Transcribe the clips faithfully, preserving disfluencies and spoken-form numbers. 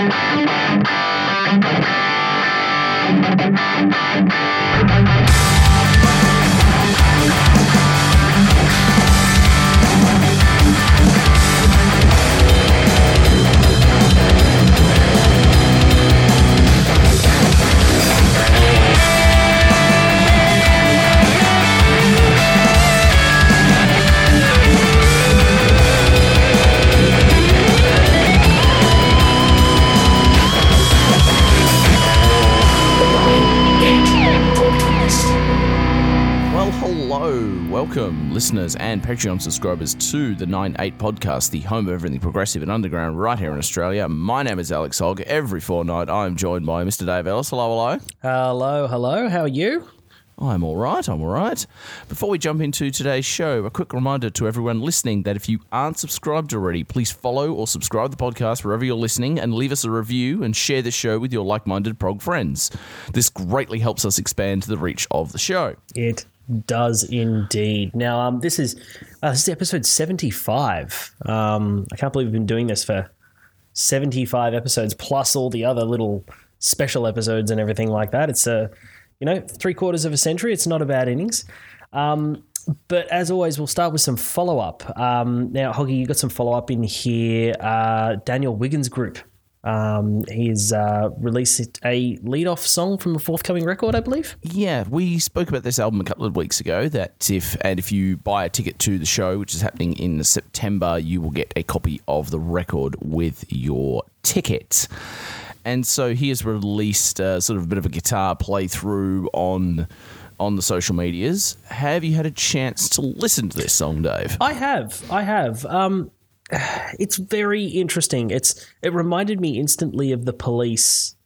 Welcome, listeners and Patreon subscribers, to the nine eight Podcast, the home of everything progressive and underground right here in Australia. My name is Alex Hogg. Every fortnight, I'm joined by Mister Dave Ellis. Hello, hello. Hello, hello. How are you? I'm all right, I'm all right. Before we jump into today's show, a quick reminder to everyone listening that if you aren't subscribed already, please follow or subscribe to the podcast wherever you're listening and leave us a review and share the show with your like-minded prog friends. This greatly helps us expand the reach of the show. It does indeed. Now, um, this is uh, this is episode seventy-five. Um, I can't believe we've been doing this for seventy-five episodes, plus all the other little special episodes and everything like that. It's a, you know, three quarters of a century. It's not a bad innings. Um, but as always, we'll start with some follow-up. Um, now, Hoggy, you got some follow-up in here. Uh, Daniel Wiggins Group. Um, he's uh, released a lead-off song from a forthcoming record, I believe. Yeah, we spoke about this album a couple of weeks ago. That if and if you buy a ticket to the show, which is happening in September, you will get a copy of the record with your ticket. And so he has released uh, sort of a bit of a guitar playthrough on on the social medias. Have you had a chance to listen to this song, Dave? I have. I have. Um, it's very interesting. It's it reminded me instantly of The Police,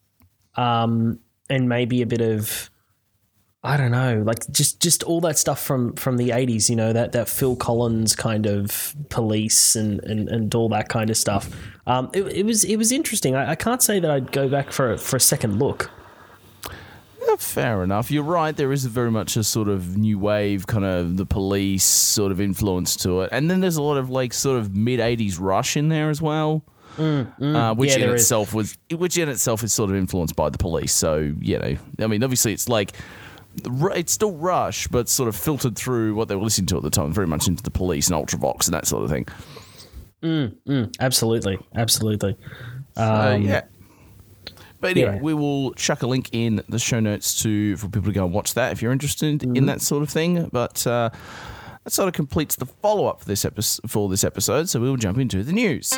um, and maybe a bit of, I don't know, like just, just all that stuff from, from the eighties, you know, that, that Phil Collins kind of Police and, and, and all that kind of stuff. Um, it, it was it was interesting. I, I can't say that I'd go back for, for a second look. Yeah, fair enough. You're right. There is very much a sort of new wave, kind of the Police sort of influence to it. And then there's a lot of like sort of mid-eighties Rush in there as well. Mm, mm. Uh, which yeah, in itself is. was, which in itself is sort of influenced by the Police. So, you know, I mean, obviously it's like, it's still Rush, but sort of filtered through what they were listening to at the time, very much into the Police and Ultravox and that sort of thing. Mm, mm, absolutely, absolutely. So, um, yeah. But anyway, yeah. we will chuck a link in the show notes to for people to go and watch that if you're interested mm-hmm. in that sort of thing. But uh, that sort of completes the follow-up for this, epi- for this episode, so we will jump into the news.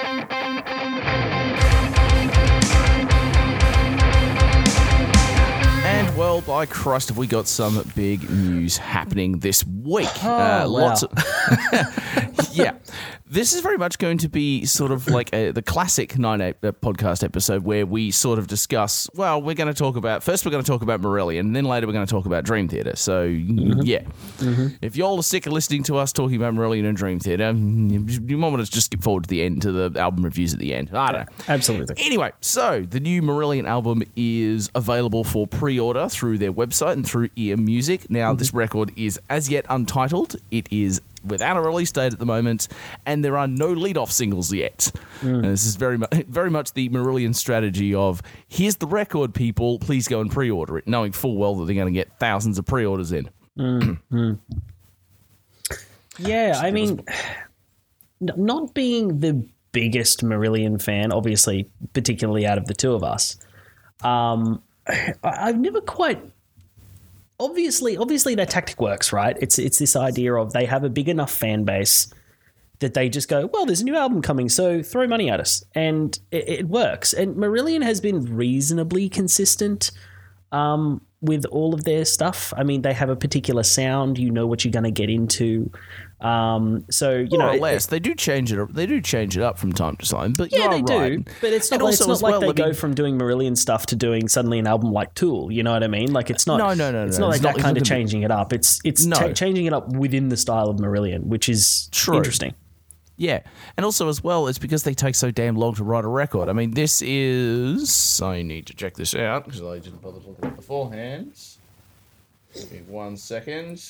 And, well, by Christ, have we got some big news happening this week. Oh, uh, wow. Lots of... yeah. This is very much going to be sort of like a, the classic nine eight podcast episode where we sort of discuss, well, we're going to talk about, first we're going to talk about Marillion, and then later we're going to talk about Dream Theater. So, mm-hmm. yeah. Mm-hmm. If you're all sick of listening to us talking about Marillion and Dream Theater, you might want to just skip forward to the end, to the album reviews at the end. I don't know. Absolutely. Anyway, so the new Marillion album is available for pre-order through their website and through Ear Music. Now, mm-hmm. this record is as yet untitled. It is without a release date at the moment, and there are no lead-off singles yet. Mm. And this is very much, very much the Marillion strategy of, here's the record, people, please go and pre-order it, knowing full well that they're going to get thousands of pre-orders in. Mm. mm. Yeah, I mean, not being the biggest Marillion fan, obviously, particularly out of the two of us, um, I've never quite... Obviously, obviously their tactic works, right? It's it's this idea of they have a big enough fan base that they just go, well, there's a new album coming, so throw money at us. And it, it works. And Marillion has been reasonably consistent um, with all of their stuff. I mean, they have a particular sound. You know what you're going to get into. Um, so, you More know. or less. It, they do change it They do change it up from time to time. But yeah, you are they right. do. But it's not, like, it's not like well, they I mean, go from doing Marillion stuff to doing suddenly an album like Tool. You know what I mean? Like, it's not. No, no, no. It's no, not like it's that not, kind of changing it up. It's it's no. ta- changing it up within the style of Marillion, which is True. interesting. Yeah, and also as well, it's because they take so damn long to write a record. I mean, this is... I need to check this out, because I didn't bother to look it up beforehand. Give me one second.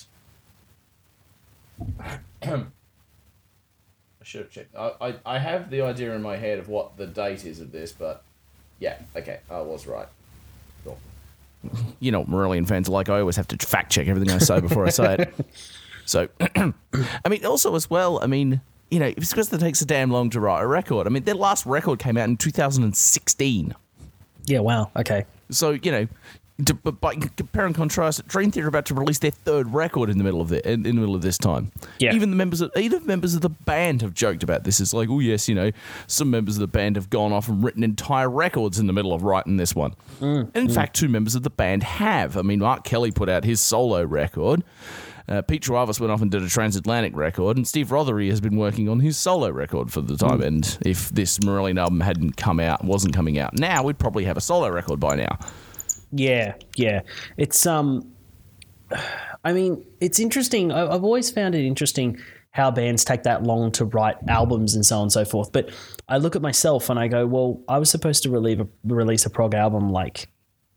I should have checked. I, I, I have the idea in my head of what the date is of this, but Yeah, okay, I was right. Cool. You know what Marillion fans are like. I always have to fact check everything I say before I say it. So, I mean, also as well, I mean, you know, it's because it takes a damn long to write a record. I mean, their last record came out in two thousand sixteen. Yeah, wow, okay. So, you know, to, but by compare and contrast, Dream Theater are about to release their third record in the middle of the in, in the middle of this time. Yeah. Even the members of even members of the band have joked about this. It's like, oh yes, you know, some members of the band have gone off and written entire records in the middle of writing this one. Mm, and in mm. fact, two members of the band have. I mean, Mark Kelly put out his solo record. Uh, Pete Travis went off and did a transatlantic record, and Steve Rothery has been working on his solo record for the time. Mm. And if this Marillion album hadn't come out, wasn't coming out now, we'd probably have a solo record by now. Yeah, yeah. It's um, I mean, it's interesting. I've always found it interesting how bands take that long to write albums and so on and so forth. But I look at myself and I go, well, I was supposed to relieve a, release a prog album like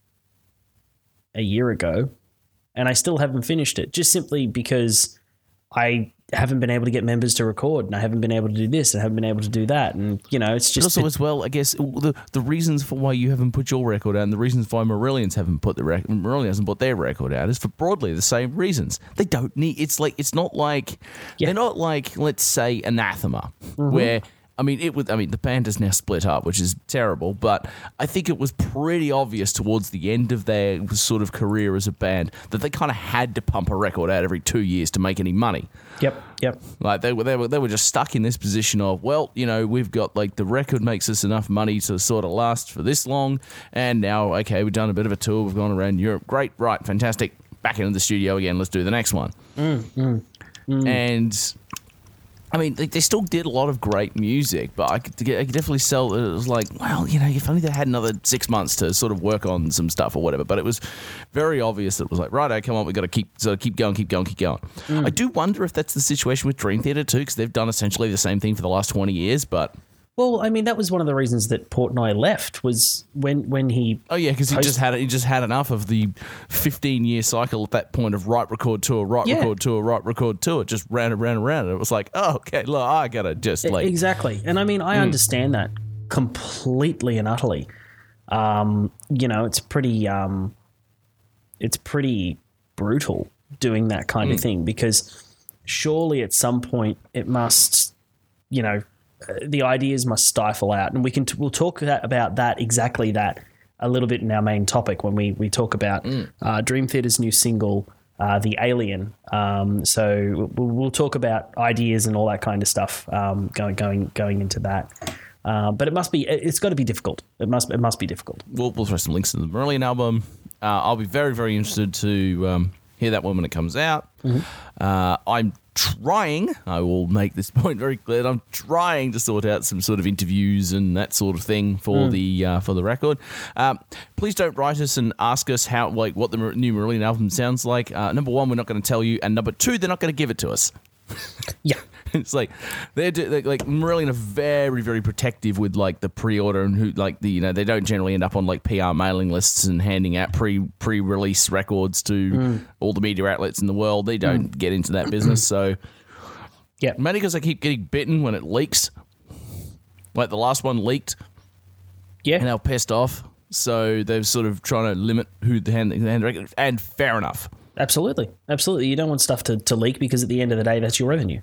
a year ago, and I still haven't finished it, just simply because I haven't been able to get members to record, and I haven't been able to do this, and I haven't been able to do that, and you know, it's just. But also, as well, I guess the the reasons for why you haven't put your record out, and the reasons why Marillions haven't put the rec- Marillion hasn't put their record out, is for broadly the same reasons. They don't need. It's like it's not like yeah. they're not like, let's say, Anathema, mm-hmm. where. I mean, it was. I mean, the band is now split up, which is terrible. But I think it was pretty obvious towards the end of their sort of career as a band that they kind of had to pump a record out every two years to make any money. Yep, yep. Like they were, they were, they were just stuck in this position of, well, you know, we've got like the record makes us enough money to sort of last for this long, and now, okay, we've done a bit of a tour, we've gone around Europe, great, right, fantastic. Back into the studio again. Let's do the next one. Mm, mm, mm. And. I mean, they, they still did a lot of great music, but I could, I could definitely sell it. It was like, well, you know, if only they had another six months to sort of work on some stuff or whatever. But it was very obvious that it was like, right, come on, we've got to keep sort of keep going, keep going, keep going. Mm. I do wonder if that's the situation with Dream Theater too, because they've done essentially the same thing for the last twenty years, but... Well, I mean, that was one of the reasons that Portnoy left, was when when he. Oh yeah, because post- he just had he just had enough of the fifteen year cycle at that point of write record tour, write yeah. record tour, write record tour. It just ran and ran and ran. And it was like, oh, okay, look, I gotta just like exactly. And I mean, I mm. understand that completely and utterly. Um, you know, it's pretty um, it's pretty brutal doing that kind mm. of thing, because surely at some point it must, you know. The ideas must stifle out, and we can t- we'll talk that, about that exactly that a little bit in our main topic when we, we talk about mm. uh, Dream Theater's new single, uh, The Alien. Um, so we'll, we'll talk about ideas and all that kind of stuff um, going going going into that. Uh, but it must be it's got to be difficult. It must it must be difficult. We'll, we'll throw some links to the Marillion album. Uh, I'll be very very interested to um, hear that one when it comes out. Mm-hmm. Uh, I'm. Trying, I will make this point very clear. I'm trying to sort out some sort of interviews and that sort of thing for mm. the uh, for the record. Um, please don't write us and ask us how, like, what the new Marillion album sounds like. Uh, number one, we're not going to tell you, and number two, they're not going to give it to us. Yeah, it's like they're, they're like Marillion are very very protective with like the pre-order, and who like the you know they don't generally end up on like P R mailing lists and handing out pre pre release records to mm. all the media outlets in the world. They don't mm. get into that business. So yeah, mainly because they keep getting bitten when it leaks. Like the last one leaked, yeah, and they were pissed off. So they're sort of trying to limit who the hand the hand record, and fair enough. Absolutely. Absolutely. You don't want stuff to, to leak, because at the end of the day, that's your revenue.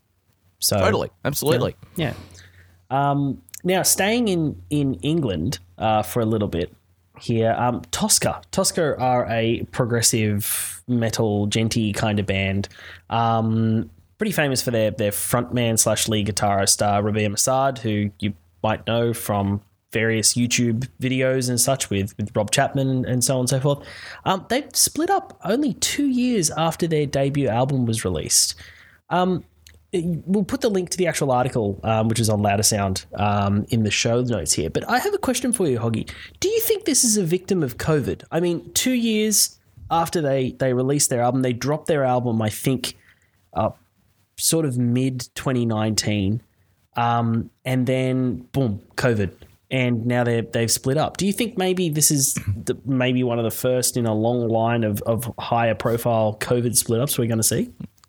So Totally. Absolutely. Yeah. yeah. Um, now, staying in, in England uh, for a little bit here, um, Tosca. Tosca are a progressive metal, genty kind of band. Um, pretty famous for their, their frontman slash lead guitarist, uh, Rabea Massaad, who you might know from various YouTube videos and such with, with Rob Chapman and so on and so forth. Um, they split up only two years after their debut album was released. Um, we'll put the link to the actual article, um, which is on Louder Sound, um, in the show notes here. But I have a question for you, Hoggy. Do you think this is a victim of COVID? I mean, two years after they, they released their album, they dropped their album, I think, uh, sort of mid twenty nineteen. Um, and then, boom, COVID. And now they've they've split up. Do you think maybe this is the, maybe one of the first in a long line of, of higher profile COVID split ups we're going to see?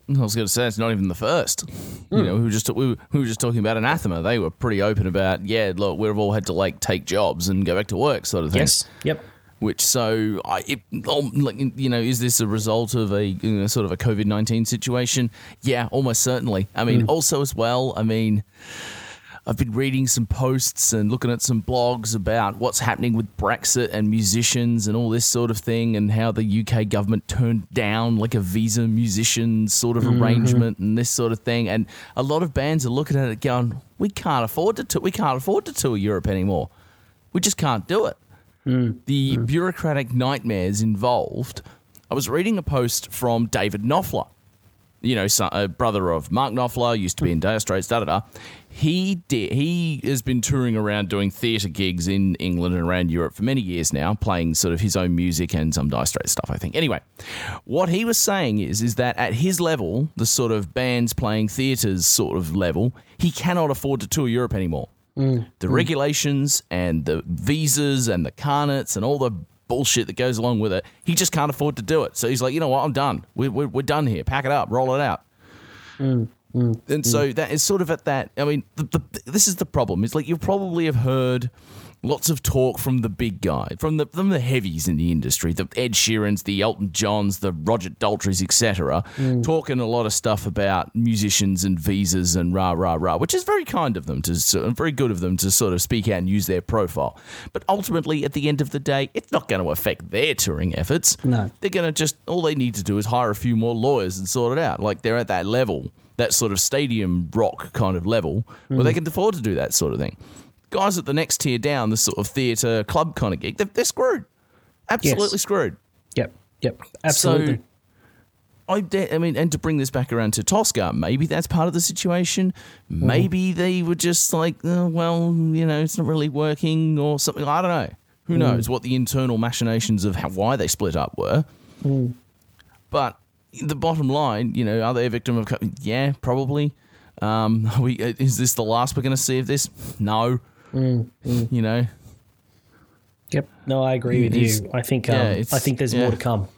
I was going to say it's not even the first. Mm. You know, we were just we were, we were just talking about Anathema. They were pretty open about, yeah, look, we've all had to like take jobs and go back to work, sort of thing. Yes. Yep. Which so, I, it, like, you know, is this a result of a you know, sort of a COVID nineteen situation? Yeah, almost certainly. I mean, mm. also as well, I mean, I've been reading some posts and looking at some blogs about what's happening with Brexit and musicians and all this sort of thing, and how the U K government turned down like a visa musician sort of mm-hmm. arrangement and this sort of thing. And a lot of bands are looking at it going, we can't afford to t- we can't afford to tour Europe anymore. We just can't do it. Mm. The mm. bureaucratic nightmares involved. I was reading a post from David Knopfler, you know, son, a brother of Mark Knopfler, used to be in Dire Straits, da da da. He did. He has been touring around doing theatre gigs in England and around Europe for many years now, playing sort of his own music and some Dire Straits stuff, I think. Anyway, what he was saying is, is that at his level, the sort of bands playing theatres sort of level, he cannot afford to tour Europe anymore. Mm. The mm. regulations and the visas and the carnets and all the bullshit that goes along with it, he just can't afford to do it. So he's like, you know what, I'm done. We're, we're, we're done here. Pack it up. Roll it out. Mm. Mm. And mm. so that is sort of at that, I mean, the, the, this is the problem. It's like you probably have heard lots of talk from the big guy, from the from the heavies in the industry, the Ed Sheerans, the Elton Johns, the Roger Daltrys, et cetera, mm. talking a lot of stuff about musicians and visas and rah, rah, rah, which is very kind of them, to very good of them to sort of speak out and use their profile. But ultimately, at the end of the day, it's not going to affect their touring efforts. No. They're going to just, all they need to do is hire a few more lawyers and sort it out. Like, they're at that level, that sort of stadium rock kind of level, mm. where they can afford to do that sort of thing. Guys at the next tier down, the sort of theatre club kind of gig, they're, they're screwed. Absolutely yes. screwed. Yep, yep, absolutely. So, I, de- I mean, and to bring this back around to Tosca, maybe that's part of the situation. Maybe mm. they were just like, oh, well, you know, it's not really working or something. I don't know. Who mm. knows what the internal machinations of how, why they split up were. Mm. But the bottom line, you know, are they a victim of COVID? Yeah, probably. Um, are we, is this the last we're going to see of this? No. Mm, mm. You know. Yep. No, I agree with it's, you. I think. Um, yeah, I think there's yeah. more to come.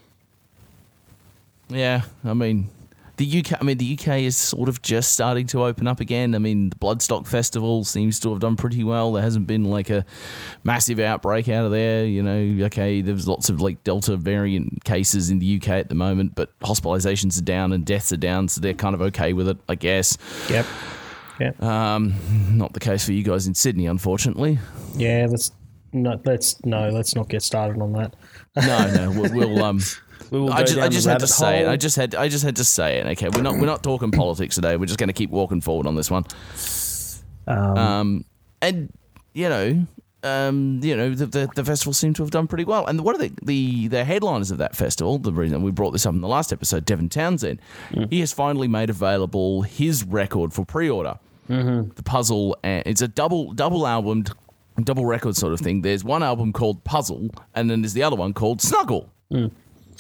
Yeah, I mean, the U K. I mean, the U K is sort of just starting to open up again. I mean, the Bloodstock Festival seems to have done pretty well. There hasn't been like a massive outbreak out of there. You know, okay, there's lots of like Delta variant cases in the U K at the moment, but hospitalizations are down and deaths are down, so they're kind of okay with it, I guess. Yep. Yeah. Um, not the case for you guys in Sydney, unfortunately. Yeah, let's not. Let's no. Let's not get started on that. No, no. We'll. we'll um, we will. I just, I just had to say it. I just had. I just had to say it. Okay, we're not. We're not talking politics today. We're just going to keep walking forward on this one. Um, um and you know, um, you know, the, the the festival seemed to have done pretty well. And one of the the the headliners of that festival, the reason we brought this up in the last episode, Devin Townsend, mm. he has finally made available his record for pre-order. Mm-hmm. The Puzzle, and it's a double double album, double record sort of thing. There's one album called Puzzle, and then there's the other one called Snuggle. Mm.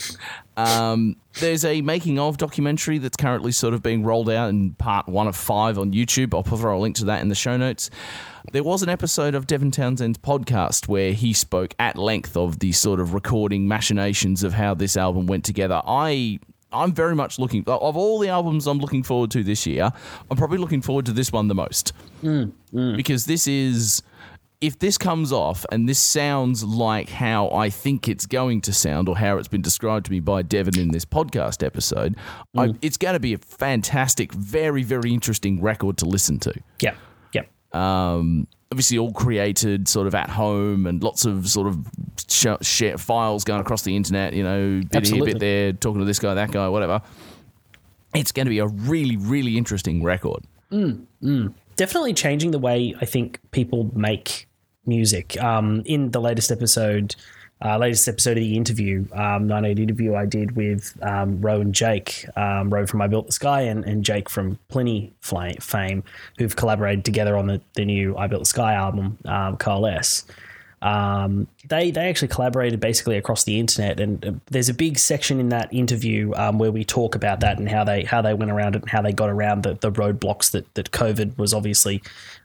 Um, there's a making of documentary that's currently sort of being rolled out in part one of five on YouTube. I'll throw a link to that in the show notes. There was an episode of Devin Townsend's podcast where he spoke at length of the sort of recording machinations of how this album went together. I... I'm very much looking, of all the albums I'm looking forward to this year, I'm probably looking forward to this one the most. Mm, mm. Because this is, if this comes off and this sounds like how I think it's going to sound or how it's been described to me by Devin in this podcast episode, mm. I, it's going to be a fantastic, very, very interesting record to listen to. Yeah, yeah. Um, obviously all created sort of at home and lots of sort of sh- share files going across the internet, you know, bit Absolutely. here, bit there, talking to this guy, that guy, whatever. It's going to be a really, really interesting record. Mm, mm. Definitely changing the way I think people make music. Um, in the latest episode, uh, latest episode of the interview, um, nine eight interview I did with um, Ro and Jake, um, Ro from I Built the Sky and, and Jake from Pliny fame, who've collaborated together on the, the new I Built the Sky album, um, Coalesce. Um, they they actually collaborated basically across the internet, and uh, there's a big section in that interview um, where we talk about that and how they how they went around it and how they got around the, the roadblocks that that COVID was obviously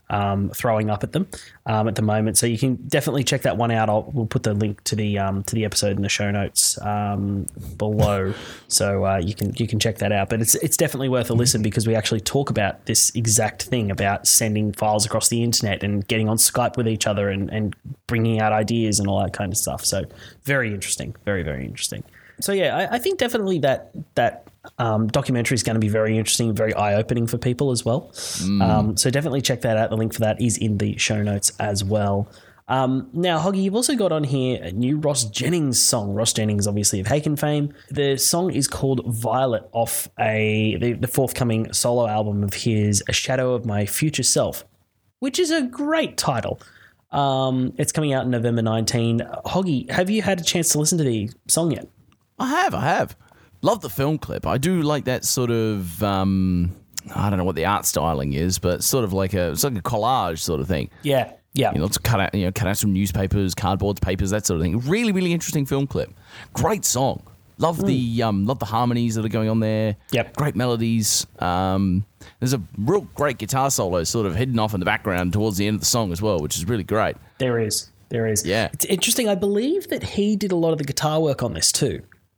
um, throwing up at them um, at the moment. So you can definitely check that one out. I'll, we'll put the link to the um, to the episode in the show notes um, below, so uh, you can you can check that out. But it's it's definitely worth a listen because we actually talk about this exact thing about sending files across the internet and getting on Skype with each other and, and bringing out ideas and all that kind of stuff. So very interesting, very very interesting. So yeah, I, I think definitely that that um, documentary is going to be very interesting, very eye opening for people as well. Mm. Um, so definitely check that out. The link for that is in the show notes as well. Um, now, Hoggy, you've also got on here a new Ross Jennings song. Ross Jennings, obviously of Haken fame. The song is called Violet, off a the, the forthcoming solo album of his, A Shadow of My Future Self, which is a great title. Um, it's coming out in November nineteenth. Hoggy, have you had a chance to listen to the song yet? I have, I have. Love the film clip. I do like that sort of, um, I don't know what the art styling is, but sort of like a, it's like a collage sort of thing. Yeah, yeah. You know, to cut out, you know, cut out some newspapers, cardboards, papers, that sort of thing. Really, really interesting film clip. Great song. Love mm. the, um, love the harmonies that are going on there. Yep. Great melodies. Um, there's a real great guitar solo sort of hidden off in the background towards the end of the song as well, which is really great. There is, there is. Yeah. It's interesting. I believe that he did a lot of the guitar work on this too.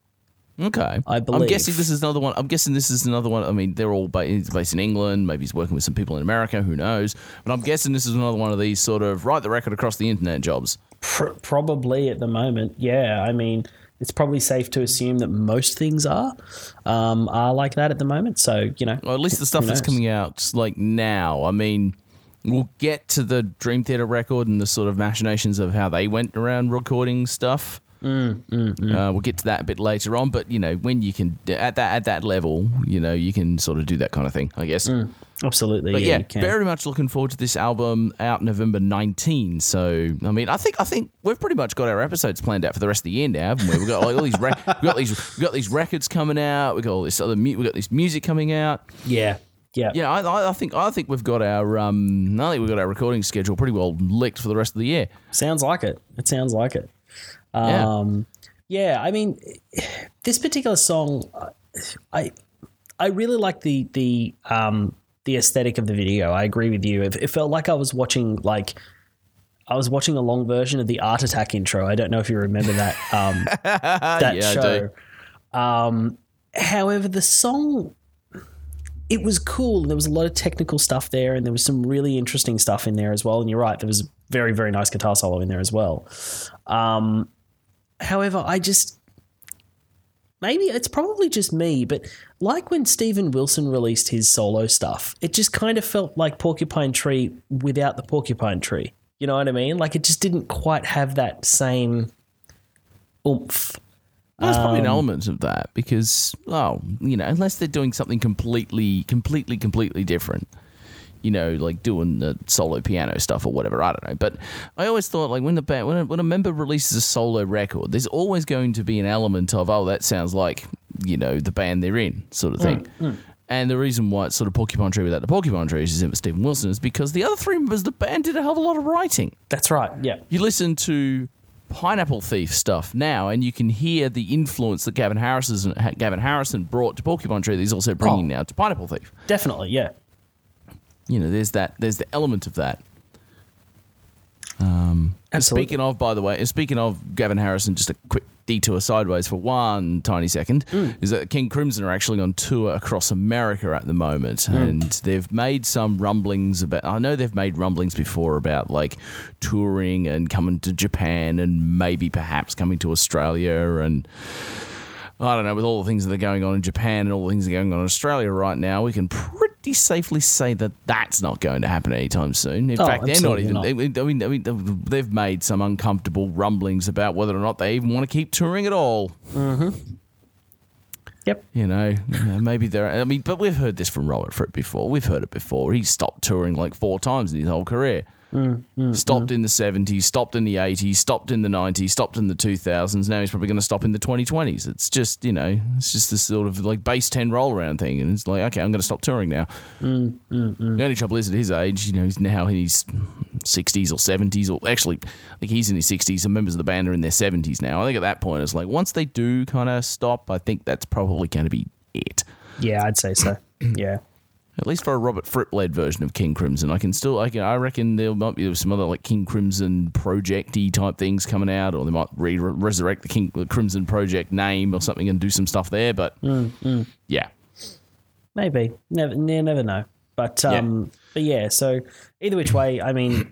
Okay, I believe. I'm guessing this is another one. I'm guessing this is another one. I mean, they're all based, based in England. Maybe he's working with some people in America. Who knows? But I'm guessing this is another one of these sort of write the record across the internet jobs. Pro- probably at the moment, yeah. I mean, it's probably safe to assume that most things are um, are like that at the moment. So you know, well, at least the stuff that's coming out like now. I mean, we'll get to the Dream Theater record and the sort of machinations of how they went around recording stuff. Mm, mm, mm. Uh, we'll get to that a bit later on, but you know, when you can at that at that level, you know, you can sort of do that kind of thing, I guess. Mm, absolutely, but yeah, yeah you can. Very much looking forward to this album out November nineteenth. So, I mean, I think I think we've pretty much got our episodes planned out for the rest of the year now, haven't we? We've got like all these re- we've got these we've got these records coming out. We've got all this other mu- we've got this music coming out. Yeah. Yeah, yeah. I, I think I think we've got our um, I think we've got our recording schedule pretty well licked for the rest of the year. Sounds like it. It sounds like it. Yeah. Um, Yeah, I mean, this particular song, I I really like the the um, the aesthetic of the video. I agree with you. It, it felt like I was watching like I was watching a long version of the Art Attack intro. I don't know if you remember that um, that yeah, show. Um, however, the song, it was cool. There was a lot of technical stuff there, and there was some really interesting stuff in there as well. And you're right, there was a very very nice guitar solo in there as well. Um, However, I just, maybe it's probably just me, but like when Steven Wilson released his solo stuff, it just kind of felt like Porcupine Tree without the Porcupine Tree. You know what I mean? Like it just didn't quite have that same oomph. Well, there's probably Um, an element of that because, oh, you know, unless they're doing something completely, completely, completely different. You know, like doing the solo piano stuff or whatever. I don't know. But I always thought, like, when the band, when a, when a member releases a solo record, there's always going to be an element of, oh, that sounds like, you know, the band they're in, sort of thing. Mm, mm. And the reason why it's sort of Porcupine Tree without the Porcupine Tree is in for Steven Wilson is because the other three members of the band did a hell of a lot of writing. That's right. Yeah. You listen to Pineapple Thief stuff now, and you can hear the influence that Gavin Harrison Gavin Harrison brought to Porcupine Tree that he's also bringing Oh. now to Pineapple Thief. Definitely. Yeah. You know, there's that. There's the element of that. Um, Absolutely. Speaking of, by the way, speaking of Gavin Harrison, just a quick detour sideways for one tiny second, Mm. is that King Crimson are actually on tour across America at the moment, Mm. and they've made some rumblings about. I know they've made rumblings before about like touring and coming to Japan and maybe perhaps coming to Australia and. I don't know, with all the things that are going on in Japan and all the things that are going on in Australia right now, we can pretty safely say that that's not going to happen anytime soon. In Oh, fact, they're not absolutely even. They, I, mean, I mean, they've made some uncomfortable rumblings about whether or not they even want to keep touring at all. Mm-hmm. Yep. You know, you know, maybe they're. I mean, but we've heard this from Robert Fripp before. We've heard it before. He stopped touring like four times in his whole career. Mm, mm, Stopped in the seventies, stopped in the eighties, stopped in the nineties, stopped in the two thousands. Now he's probably going to stop in the twenty twenties. It's just, you know, it's just this sort of like base ten roll around thing. And it's like, okay, I'm going to stop touring now. mm, mm, mm. The only trouble is at his age, you know, he's now in his sixties or seventies, or actually, I think he's in his sixties. Some members of the band are in their seventies now. I think at that point, it's like once they do kind of stop, I think that's probably going to be it. Yeah, I'd say so. Yeah. At least for a Robert Fripp-led version of King Crimson, I can still, I can, I reckon there might be some other like King Crimson Project-y type things coming out, or they might re- resurrect the King the Crimson Project name or something and do some stuff there. But mm, mm. yeah, maybe never, ne- never know. But um, yeah. but yeah. So either which way, I mean.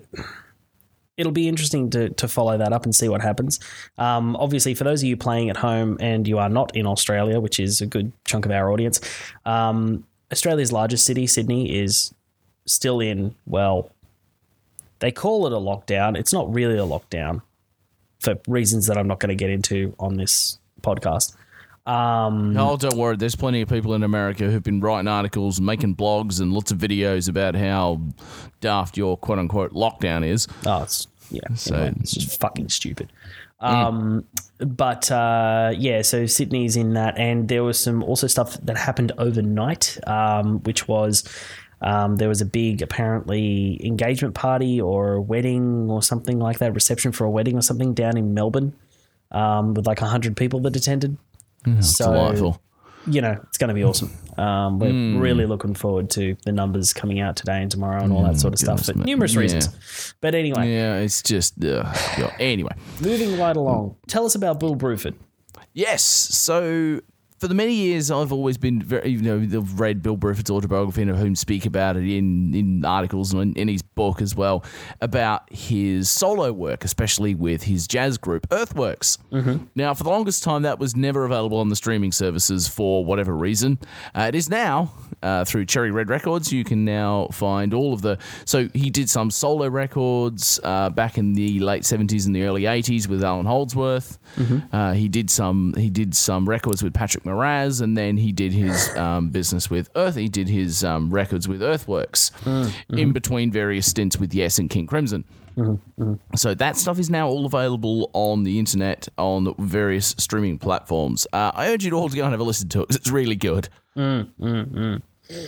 It'll be interesting to, to follow that up and see what happens. Um, obviously, for those of you playing at home and you are not in Australia, which is a good chunk of our audience, um, Australia's largest city, Sydney, is still in, well, they call it a lockdown. It's not really a lockdown for reasons that I'm not going to get into on this podcast. Um, no, don't worry. There's plenty of people in America who've been writing articles, making blogs, and lots of videos about how daft your quote-unquote lockdown is. Oh, it's yeah, so anyway, it's just fucking stupid. Um, mm. But uh, yeah, so Sydney's in that, and there was some also stuff that happened overnight, um, which was um, there was a big apparently engagement party or a wedding or something like that, reception for a wedding or something down in Melbourne, um, with like a hundred people that attended. Oh, so, delightful. You know, it's going to be awesome. Um, we're mm. really looking forward to the numbers coming out today and tomorrow and all that sort of stuff for numerous yeah. reasons. But anyway. Yeah, it's just... Uh, yeah. Anyway. Moving right along. Tell us about Bill Bruford. Yes. So... For the many years, I've always been very, you know, I've read Bill Bruford's autobiography and I've heard him speak about it in, in articles and in, in his book as well, about his solo work, especially with his jazz group, Earthworks. Mm-hmm. Now, for the longest time, that was never available on the streaming services for whatever reason. Uh, it is now, uh, through Cherry Red Records. You can now find all of the... So he did some solo records uh, back in the late seventies and the early eighties with Alan Holdsworth. Mm-hmm. Uh, he did some he did some records with Patrick Moraz, and then he did his um, business with Earth. He did his um, records with Earthworks mm-hmm. in between various stints with Yes and King Crimson. Mm-hmm. Mm-hmm. So that stuff is now all available on the internet on various streaming platforms. Uh, I urge you all to go and have a listen to it because it's really good. Mm-hmm.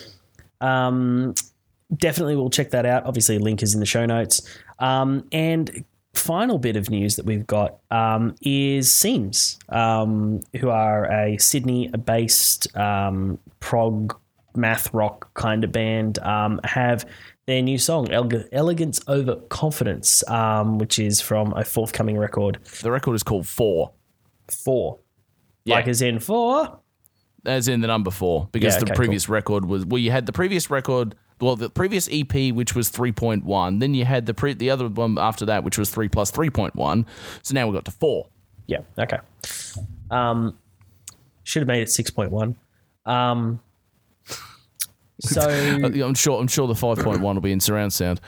Um, definitely we'll check that out. Obviously, a link is in the show notes. Um, and final bit of news that we've got um, is Seams, um, who are a Sydney-based um, prog math rock kind of band, um, have their new song, Ele- Elegance Over Confidence, um, which is from a forthcoming record. The record is called Four. Four. Yeah. Like as in four? As in the number four, because yeah, okay, the previous cool. record was... Well, you had the previous record... Well, the previous E P, which was three point one. Then you had the pre- the other one after that, which was three plus three point one. So now we got to four. Yeah, okay. Um, should have made it six point one. Um, so... I'm sure I'm sure the five point one will be in surround sound.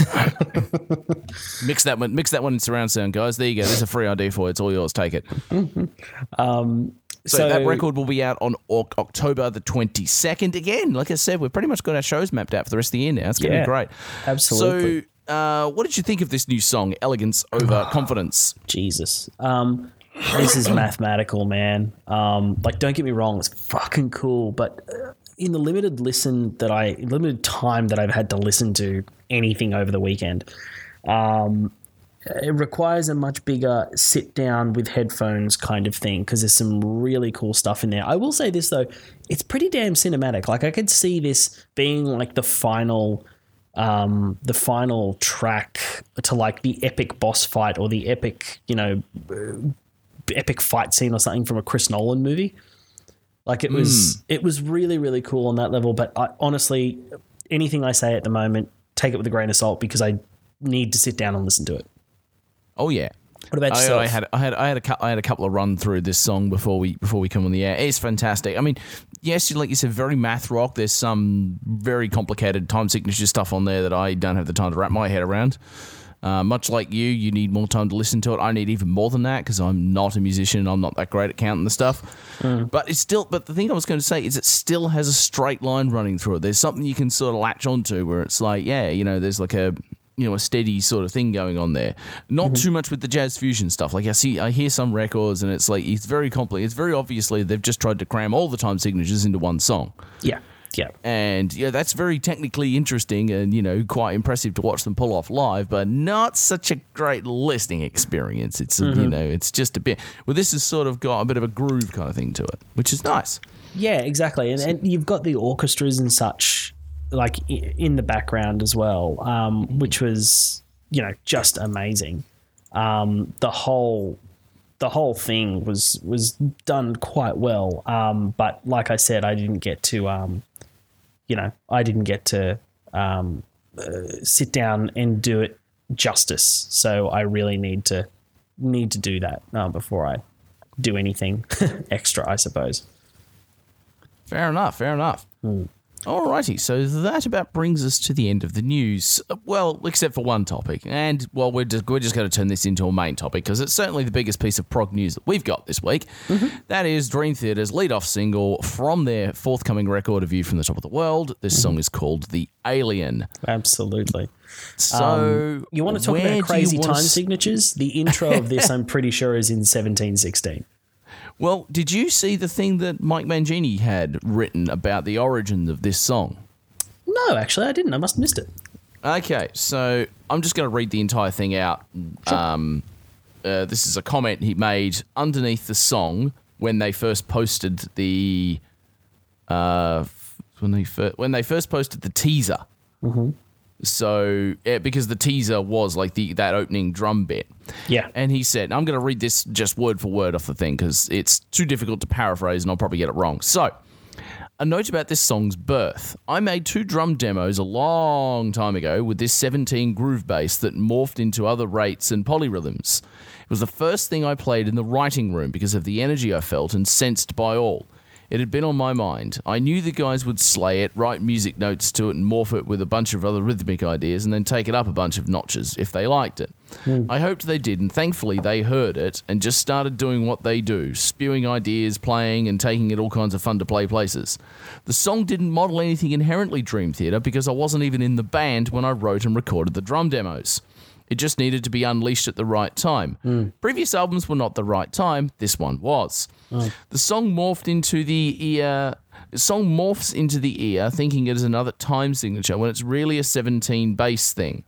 mix that one Mix that one in surround sound, guys. There you go. There's a free I D for you. It's all yours. Take it. um... So, so that record will be out on October the twenty-second. Again, like I said, we've pretty much got our shows mapped out for the rest of the year now. It's going to yeah, be great. Absolutely. So uh, what did you think of this new song, Elegance Over Confidence? Jesus. Um, this is mathematical, man. Um, like, don't get me wrong. It's fucking cool. But uh, in the limited listen that I, limited time that I've had to listen to anything over the weekend, um, it requires a much bigger sit down with headphones kind of thing because there's some really cool stuff in there. I will say this, though. It's pretty damn cinematic. Like, I could see this being like the final um, the final track to like the epic boss fight or the epic, you know, epic fight scene or something from a Chris Nolan movie. Like, it was mm. it was really, really cool on that level. But I, honestly, anything I say at the moment, take it with a grain of salt because I need to sit down and listen to it. Oh yeah. What about yourself? I, I had I had I had a I had a couple of run through this song before we before we come on the air. It's fantastic. I mean, yes, like you said, very math rock. There's some very complicated time signature stuff on there that I don't have the time to wrap my head around. Uh, much like you, you need more time to listen to it. I need even more than that because I'm not a musician. I'm not that great at counting the stuff. Mm. But it's still. But the thing I was going to say is it still has a straight line running through it. There's something you can sort of latch onto where it's like, yeah, you know, there's like a. You know, a steady sort of thing going on there. Not mm-hmm. too much with the jazz fusion stuff. Like I see, I hear some records, and it's like it's very complicated. It's very obviously they've just tried to cram all the time signatures into one song. Yeah, yeah, and yeah, that's very technically interesting and you know quite impressive to watch them pull off live, but not such a great listening experience. It's mm-hmm. you know, it's just a bit. Well, this has sort of got a bit of a groove kind of thing to it, which is nice. Yeah, exactly. And, and you've got the orchestras and such like i- in the background as well, um, which was, you know, just amazing. Um, the whole the whole thing was was done quite well. Um, but like I said, I didn't get to, um, you know, I didn't get to um, uh, sit down and do it justice. So I really need to need to do that uh, before I do anything extra, I suppose. Fair enough, fair enough. Hmm. Alrighty, so that about brings us to the end of the news. Uh, Well, except for one topic. And, well, we're just, we're just going to turn this into a main topic because it's certainly the biggest piece of prog news that we've got this week. Mm-hmm. That is Dream Theater's lead-off single from their forthcoming record, A View from the Top of the World. This mm-hmm. song is called The Alien. Absolutely. So, um, you want to talk about crazy time s- signatures? The intro of this, I'm pretty sure, is in seventeen sixteen. Well, did you see the thing that Mike Mangini had written about the origin of this song? No, actually, I didn't. I must have missed it. Okay, so I'm just going to read the entire thing out. Sure. Um, uh, this is a comment he made underneath the song when they first posted the uh, when they fir- when they first posted the teaser. Mm-hmm. So, yeah, because the teaser was like the that opening drum bit. Yeah. And he said, I'm going to read this just word for word off the thing because it's too difficult to paraphrase and I'll probably get it wrong. So, a note about this song's birth. I made two drum demos a long time ago with this seventeen groove bass that morphed into other rates and polyrhythms. It was the first thing I played in the writing room because of the energy I felt and sensed by all. It had been on my mind. I knew the guys would slay it, write music notes to it, and morph it with a bunch of other rhythmic ideas, and then take it up a bunch of notches if they liked it. Mm. I hoped they did, and thankfully they heard it and just started doing what they do, spewing ideas, playing, and taking it all kinds of fun-to-play places. The song didn't model anything inherently Dream Theater because I wasn't even in the band when I wrote and recorded the drum demos. It just needed to be unleashed at the right time. Mm. Previous albums were not the right time. This one was. Oh. The song morphed into the ear. The song morphs into the ear, thinking it is another time signature when it's really a seventeen bass thing,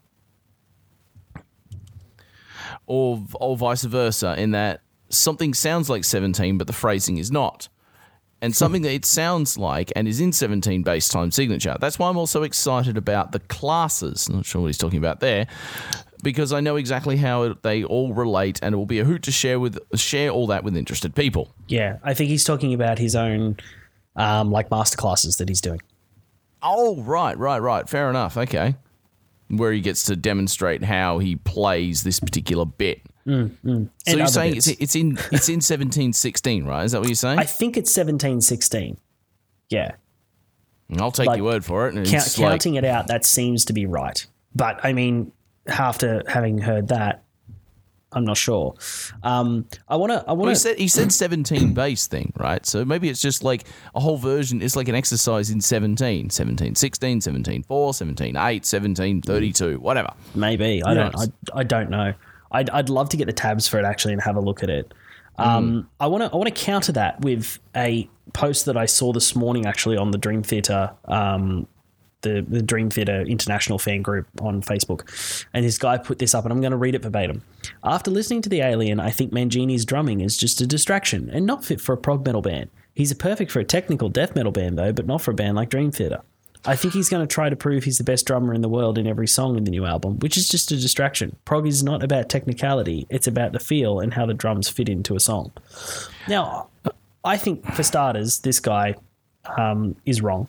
or or vice versa. In that something sounds like seventeen, but the phrasing is not. And something that it sounds like and is in seventeen bass time signature. That's why I'm also excited about the classes. I'm not sure what he's talking about there, because I know exactly how they all relate, and it will be a hoot to share with share all that with interested people. Yeah, I think he's talking about his own um, like masterclasses that he's doing. Oh, right, right, right. Fair enough. Okay, where he gets to demonstrate how he plays this particular bit. Mm, mm. So you're saying it's, it's in it's in seventeen sixteen, right? Is that what you're saying? I think it's seventeen sixteen. Yeah. I'll take like, your word for it. And count, it's counting like, it out, that seems to be right. But I mean, after having heard that, I'm not sure. Um, I want to. I want well, to. he said he said seventeen bass thing, right? So maybe it's just like a whole version. It's like an exercise in seventeen, seventeen sixteen, seventeen four, seventeen eight, seventeen thirty-two, whatever. Maybe I Who don't. knows? I, I don't know. I'd I'd love to get the tabs for it actually and have a look at it. Um, mm. I want to I want to counter that with a post that I saw this morning actually on the Dream Theater. Um, The, the Dream Theater International fan group on Facebook. And this guy put this up, and I'm going to read it verbatim. After listening to The Alien, I think Mangini's drumming is just a distraction and not fit for a prog metal band. He's perfect for a technical death metal band, though, but not for a band like Dream Theater. I think he's going to try to prove he's the best drummer in the world in every song in the new album, which is just a distraction. Prog is not about technicality. It's about the feel and how the drums fit into a song. Now, I think, for starters, this guy um, is wrong.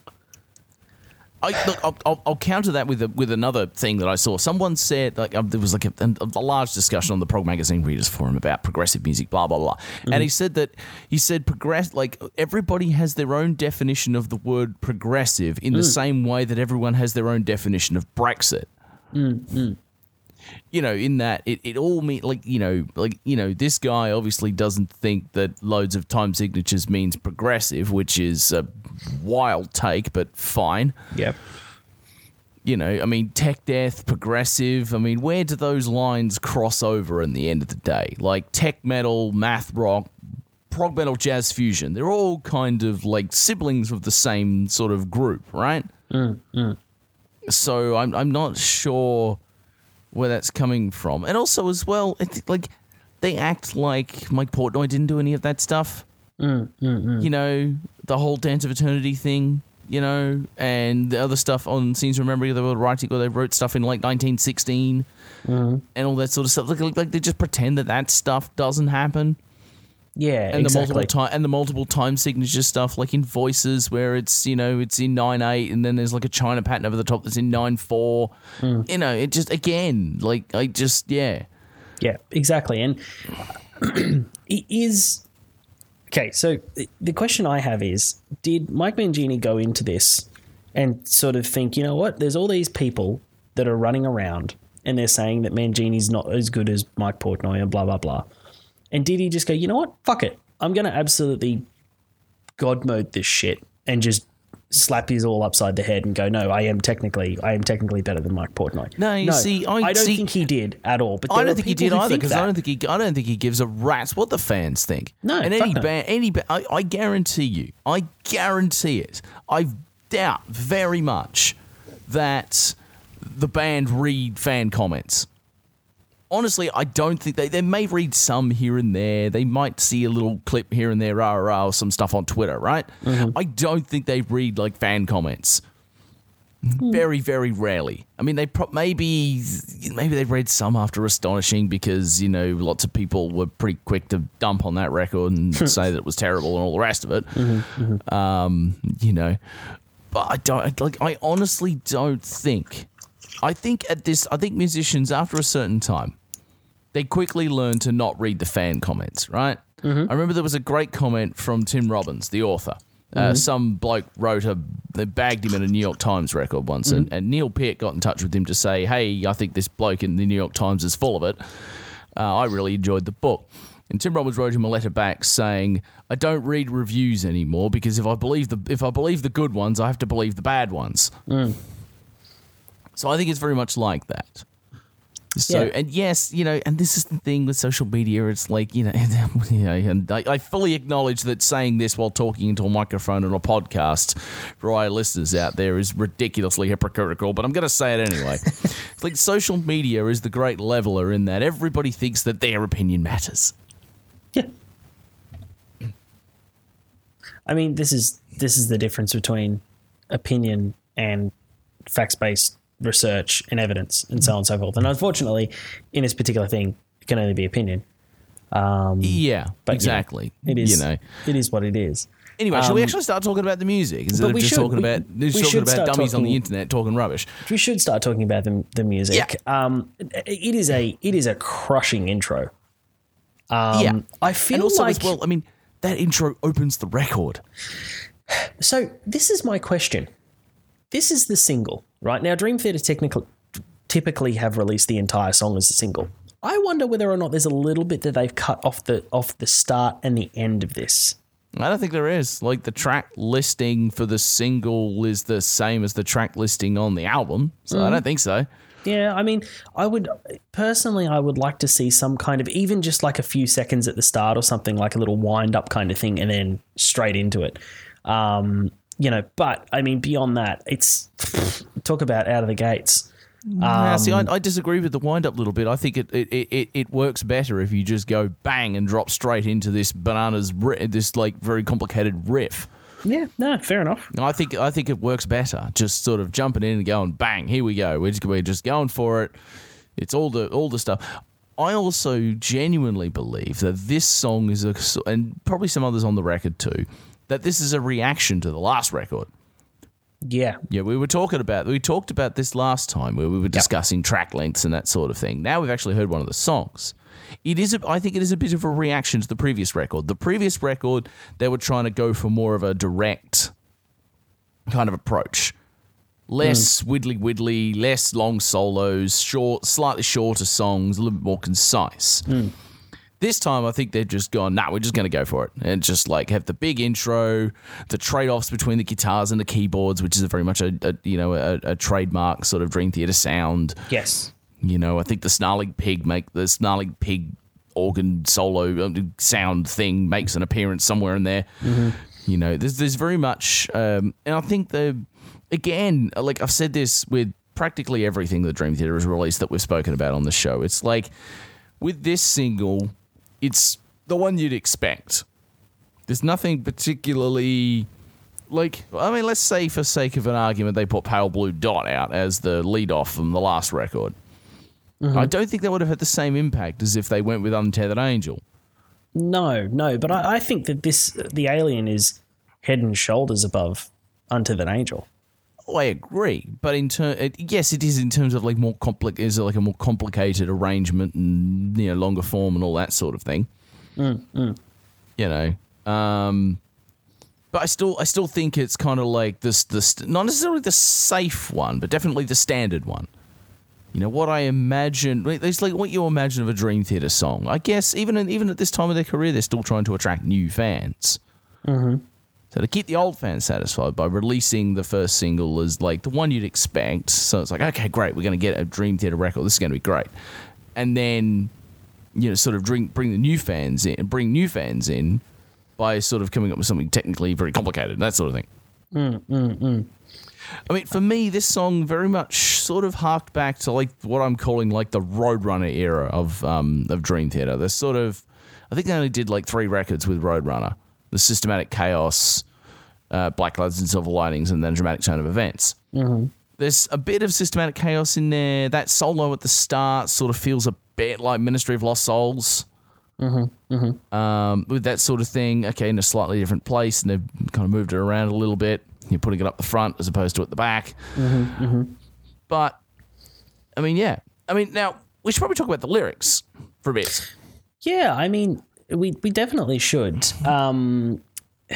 I, look, I'll, I'll, I'll counter that with a, with another thing that I saw. Someone said, like, um, there was like a, a large discussion on the Prog Magazine Readers Forum about progressive music, blah blah blah, mm-hmm. and he said that he said progress, like everybody has their own definition of the word progressive in mm. the same way that everyone has their own definition of Brexit. Mm-hmm. You know, in that it, it all mean like you know like you know this guy obviously doesn't think that loads of time signatures means progressive, which is a wild take, but fine. Yep. You know, I mean, tech death, progressive. I mean, where do those lines cross over in the end of the day? Like tech metal, math rock, prog metal, jazz fusion. They're all kind of like siblings of the same sort of group, right? Mm, mm. So I'm I'm not sure where that's coming from. And also as well, it's like they act like Mike Portnoy didn't do any of that stuff. Mm, mm, mm. You know, the whole Dance of Eternity thing, you know, and the other stuff on Scenes from Memory, they were writing, or they wrote stuff in like nineteen sixteen Mm. and all that sort of stuff. Like, like they just pretend that that stuff doesn't happen. Yeah, And exactly. the multiple time and the multiple time signature stuff, like in Voices, where it's, you know, it's in nine eight, and then there's like a China pattern over the top that's in nine four. Mm. You know, it just again, like I just yeah, Yeah, exactly. And it is okay. So the question I have is: did Mike Mangini go into this and sort of think, you know what? There's all these people that are running around, and they're saying that Mangini's not as good as Mike Portnoy, and blah blah blah. And did he just go, you know what? Fuck it. I'm going to absolutely God mode this shit and just slap his all upside the head and go, no, I am technically I am technically better than Mike Portnoy. No, you see, I, I don't see, think he did at all. But I there don't are think he people did who either, think because I that. don't think he I don't think he gives a rat's what the fans think. No, and fuck any no. band, any ba- I, I guarantee you, I guarantee it. I doubt very much that the band read fan comments. Honestly, I don't think they... They may read some here and there. They might see a little clip here and there, rah, rah, or some stuff on Twitter, right? Mm-hmm. I don't think they read, like, fan comments. Very, very rarely. I mean, they pro- maybe... Maybe they read some after Astonishing because, you know, lots of people were pretty quick to dump on that record and say that it was terrible and all the rest of it. Mm-hmm, mm-hmm. Um, you know. But I don't... Like, I honestly don't think... I think at this... I think musicians, after a certain time... They quickly learn to not read the fan comments, right? Mm-hmm. I remember there was a great comment from Tim Robbins, the author. Uh, mm-hmm. Some bloke wrote a, they bagged him in a New York Times record once, mm-hmm. and, and Neil Peart got in touch with him to say, hey, I think this bloke in the New York Times is full of it. Uh, I really enjoyed the book. And Tim Robbins wrote him a letter back saying, I don't read reviews anymore because if I believe the if I believe the good ones, I have to believe the bad ones. Mm. So I think it's very much like that. So, yeah. and yes, you know, and this is the thing with social media. It's like, you know, you know and I, I fully acknowledge that saying this while talking into a microphone on a podcast for our listeners out there is ridiculously hypocritical, but I'm going to say it anyway. It's like social media is the great leveler in that everybody thinks that their opinion matters. Yeah. I mean, this is this is the difference between opinion and facts-based research and evidence and so on and so forth. And unfortunately, in this particular thing, it can only be opinion. Um, yeah, but exactly. Yeah, it is. You know, it is what it is. Anyway, um, shall we actually start talking about the music instead of just should. talking we, about we just talking should about dummies talking, on the internet talking rubbish? We should start talking about the, the music. Yeah. Um, it is a it is a crushing intro. Um, yeah, I feel and also like as well. I mean, that intro opens the record. So this is my question. This is the single, right? Now, Dream Theater technically typically have released the entire song as a single. I wonder whether or not there's a little bit that they've cut off the off the start and the end of this. I don't think there is. Like, the track listing for the single is the same as the track listing on the album, so mm. I don't think so. Yeah, I mean, I would personally, I would like to see some kind of, even just like a few seconds at the start or something, like a little wind up kind of thing, and then straight into it. Um, you know, but I mean, beyond that, it's talk about out of the gates. Um, yeah, see, I, I disagree with the wind up a little bit. I think it, it, it, it works better if you just go bang and drop straight into this bananas, this like very complicated riff. Yeah, no, fair enough. I think I think it works better, just sort of jumping in and going bang. Here we go. We're just, we're just going for it. It's all the all the stuff. I also genuinely believe that this song is a, and probably some others on the record too, that this is a reaction to the last record. Yeah. Yeah, we were talking about, we talked about this last time where we were discussing yep. track lengths and that sort of thing. Now we've actually heard one of the songs. It is, a, I think it is a bit of a reaction to the previous record. The previous record, they were trying to go for more of a direct kind of approach. Less mm. widdly widdly, less long solos, short, slightly shorter songs, a little bit more concise. Mm. This time, I think they've just gone, nah, we're just going to go for it. And just like have the big intro, the trade-offs between the guitars and the keyboards, which is a very much a, a you know a, a trademark sort of Dream Theater sound. Yes. You know, I think the snarling pig make the snarling pig organ solo sound thing makes an appearance somewhere in there. Mm-hmm. You know, there's there's very much, um, and I think the again, like I've said this with practically everything that Dream Theater has released that we've spoken about on the show. It's like with this single. It's the one you'd expect. There's nothing particularly like. I mean, let's say for sake of an argument, they put Pale Blue Dot out as the lead off from the last record. Mm-hmm. I don't think that would have had the same impact as if they went with Untethered Angel. No, no, but I, I think that this the Alien is head and shoulders above Untethered Angel. Oh, I agree, but in ter- yes, it is in terms of like more compli- is like a more complicated arrangement and you know longer form and all that sort of thing. Mm, mm. You know, um, but I still I still think it's kind of like this this not necessarily the safe one, but definitely the standard one. You know what I imagine? It's like what you imagine of a Dream Theater song. I guess even in, even at this time of their career, they're still trying to attract new fans. Mm-hmm. So to keep the old fans satisfied by releasing the first single as like the one you'd expect. So it's like, okay, great, we're going to get a Dream Theater record. This is going to be great. And then, you know, sort of bring, bring the new fans in, bring new fans in by sort of coming up with something technically very complicated, that sort of thing. Mm, mm, mm. I mean, for me, this song very much sort of harked back to like what I'm calling like the Roadrunner era of um, of Dream Theater. They're sort of, I think they only did like three records with Roadrunner. The Systematic Chaos, uh, Black Clouds and Silver Linings, and then Dramatic Turn of Events. Mm-hmm. There's a bit of Systematic Chaos in there. That solo at the start sort of feels a bit like Ministry of Lost Souls. Mm-hmm. Mm-hmm. Um, with that sort of thing, okay, in a slightly different place, and they've kind of moved it around a little bit. You're putting it up the front as opposed to at the back. Mm-hmm. Mm-hmm. But, I mean, yeah. I mean, now, we should probably talk about the lyrics for a bit. Yeah, I mean... We we definitely should. Um,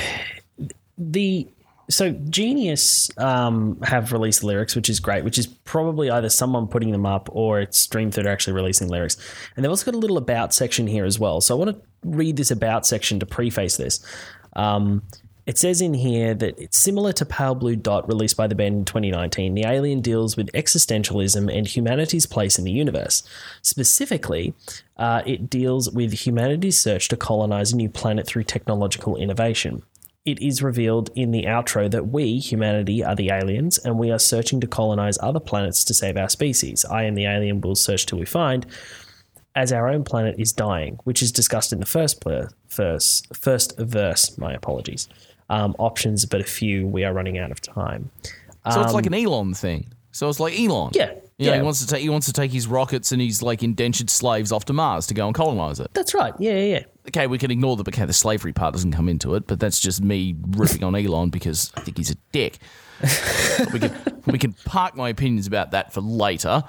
the so Genius um, have released lyrics, which is great. Which is probably either someone putting them up or it's Dream Theater actually releasing lyrics. And they've also got a little about section here as well. So I want to read this about section to preface this. Um, It says in here that it's similar to Pale Blue Dot, released by the band in twenty nineteen. The Alien deals with existentialism and humanity's place in the universe. Specifically, uh, it deals with humanity's search to colonize a new planet through technological innovation. It is revealed in the outro that we, humanity, are the aliens, and we are searching to colonize other planets to save our species. I am the alien, will search till we find, as our own planet is dying, which is discussed in the first, pl- first, first verse. My apologies. Um, options, but a few. We are running out of time. So um, it's like an Elon thing. So it's like Elon. Yeah, You know, yeah. he wants to take he wants to take his rockets and his like indentured slaves off to Mars to go and colonize it. That's right. Yeah, yeah, yeah. Okay, we can ignore the okay, the slavery part doesn't come into it, but that's just me ripping on Elon because I think he's a dick. we can we can park my opinions about that for later.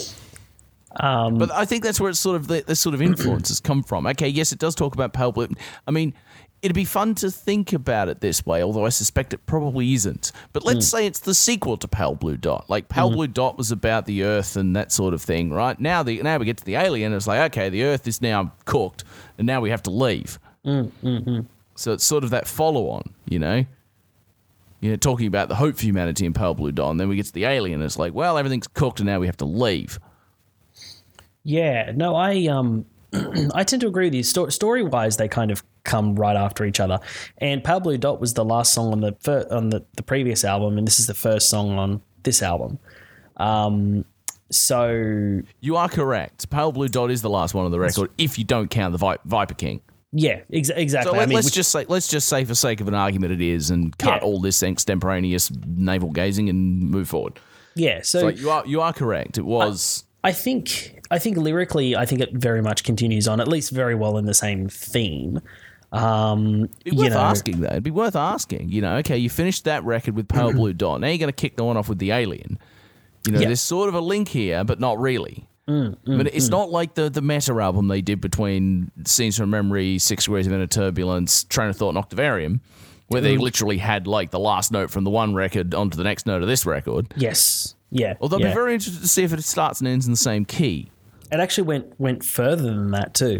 Um, but I think that's where it's sort of the, the sort of influences come from. Okay, yes, it does talk about Pale Blue. I mean, it'd be fun to think about it this way, although I suspect it probably isn't. But let's mm. say it's the sequel to Pale Blue Dot. Like Pale mm. Blue Dot was about the Earth and that sort of thing, right? Now the now we get to the alien, and it's like, okay, the Earth is now cooked, and now we have to leave. Mm, mm, mm. So it's sort of that follow-on, you know? You know, talking about the hope for humanity in Pale Blue Dot, and then we get to the alien, and it's like, well, everything's cooked, and now we have to leave. Yeah, no, I um, I tend to agree with you. Sto- story-wise, they kind of come right after each other. And Pale Blue Dot was the last song on the fir- on the, the previous album, and this is the first song on this album. Um, so you are correct. Pale Blue Dot is the last one on the record, if you don't count the Vi- Viper King. Yeah, ex- exactly. So let, I mean, let's which, just say, let's just say, for sake of an argument, it is, and cut yeah. all this extemporaneous navel gazing and move forward. Yeah, so, so you are you are correct. It was. I, I think. I think lyrically, I think it very much continues on, at least very well in the same theme. Um, It'd be worth you know, asking, though. It'd be worth asking. You know, okay, you finished that record with Pale Blue Dot. Now you're going to kick the one off with the Alien. You know, yeah. there's sort of a link here, but not really. Mm, mm, but it's mm. not like the, the meta album they did between Scenes from Memory, Six Degrees of Inner Turbulence, Train of Thought, and Octavarium, where they mm. literally had like the last note from the one record onto the next note of this record. Yes. Yeah. Although yeah. I'd be very interested to see if it starts and ends in the same key. It actually went went further than that too.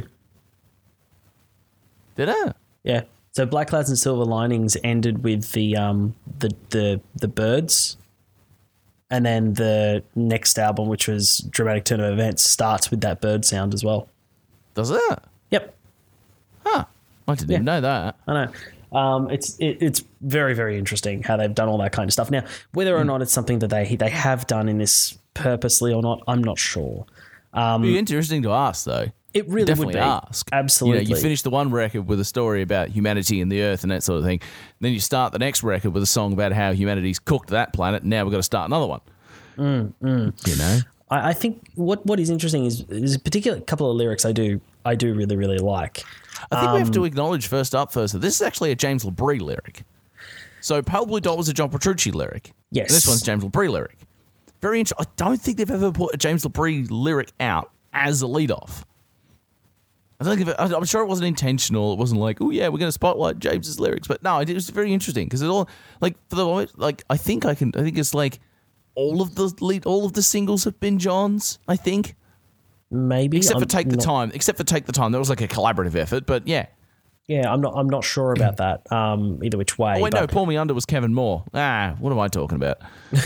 Did it? Yeah. So Black Clouds and Silver Linings ended with the um the the the birds, and then the next album, which was Dramatic Turn of Events, starts with that bird sound as well. Does it? Yep. Huh. I didn't yeah. even know that. I know. Um, it's it, it's very very interesting how they've done all that kind of stuff. Now, whether or mm. not it's something that they they have done in this purposely or not, I'm not sure. Um, It'd be interesting to ask, though. It really definitely would be. ask. Absolutely. You know, you finish the one record with a story about humanity and the earth and that sort of thing. Then you start the next record with a song about how humanity's cooked that planet. And now we've got to start another one. Mm, mm. You know? I, I think what, what is interesting is there's a particular couple of lyrics I do I do really, really like. I think um, we have to acknowledge first up first that this is actually a James LaBrie lyric. So Pale Blue Dot was a John Petrucci lyric. Yes. And this one's James LaBrie lyric. Very interesting. I don't think they've ever put a James LaBrie lyric out as a lead-off. I don't think if it, I'm sure it wasn't intentional. It wasn't like, oh yeah, we're going to spotlight James's lyrics. But no, it was very interesting because it all like for the like I think I can I think it's like all of the lead all of the singles have been John's. I think maybe except I'm for Take the not, Time. Except for Take the Time, that was like a collaborative effort. But yeah, yeah, I'm not I'm not sure about that. Um, either which way. oh wait, but, no, Pour Me Under was Kevin Moore. Ah, what am I talking about?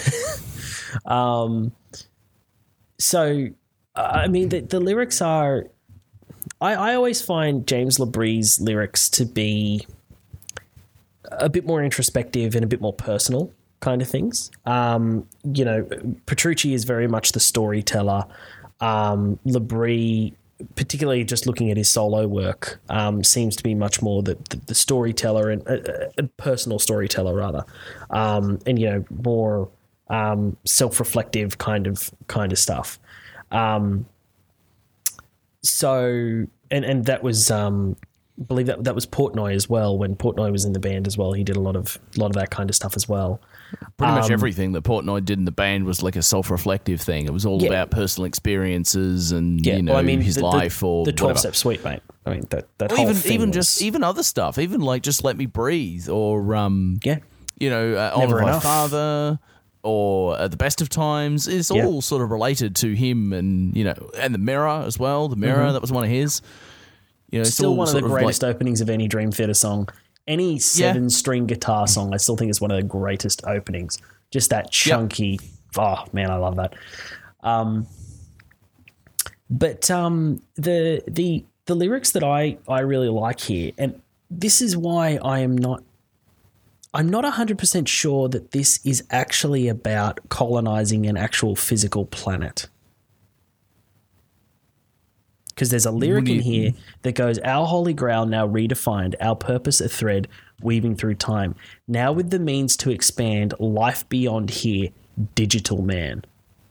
um, so I mean the the lyrics are. I, I always find James LaBrie's lyrics to be a bit more introspective and a bit more personal kind of things. Um, you know, Petrucci is very much the storyteller. Um, LaBrie, particularly just looking at his solo work, um, seems to be much more the, the, the storyteller and a, a personal storyteller rather, um, and you know more um, self-reflective kind of kind of stuff. Um, So and and that was um, I believe that that was Portnoy as well. When Portnoy was in the band as well, he did a lot of a lot of that kind of stuff as well. Pretty much Um, everything that Portnoy did in the band was like a self-reflective thing. It was all Yeah. about personal experiences and Yeah, you know well, I mean, his the, life the, or the twelve whatever. step suite, mate. I mean that that Or whole even thing even was, just even other stuff, even like Just Let Me Breathe or um yeah. you know uh, Never Honor My Enough. Father or uh, The Best of Times. It's Yeah. all sort of related to him and you know and The Mirror as well. The Mirror Mhm. that was one of his. You know, it's Still all one of the sort greatest like, openings of any Dream Theater song. Any seven string guitar song, I still think is one of the greatest openings. Just that chunky. Oh man, I love that. Um, but um, the the the lyrics that I I really like here, and this is why I am not. I'm not one hundred percent sure that this is actually about colonizing an actual physical planet. Because there's a lyric do in you- here that goes, our holy grail now redefined, our purpose a thread weaving through time. Now with the means to expand, life beyond here, digital man.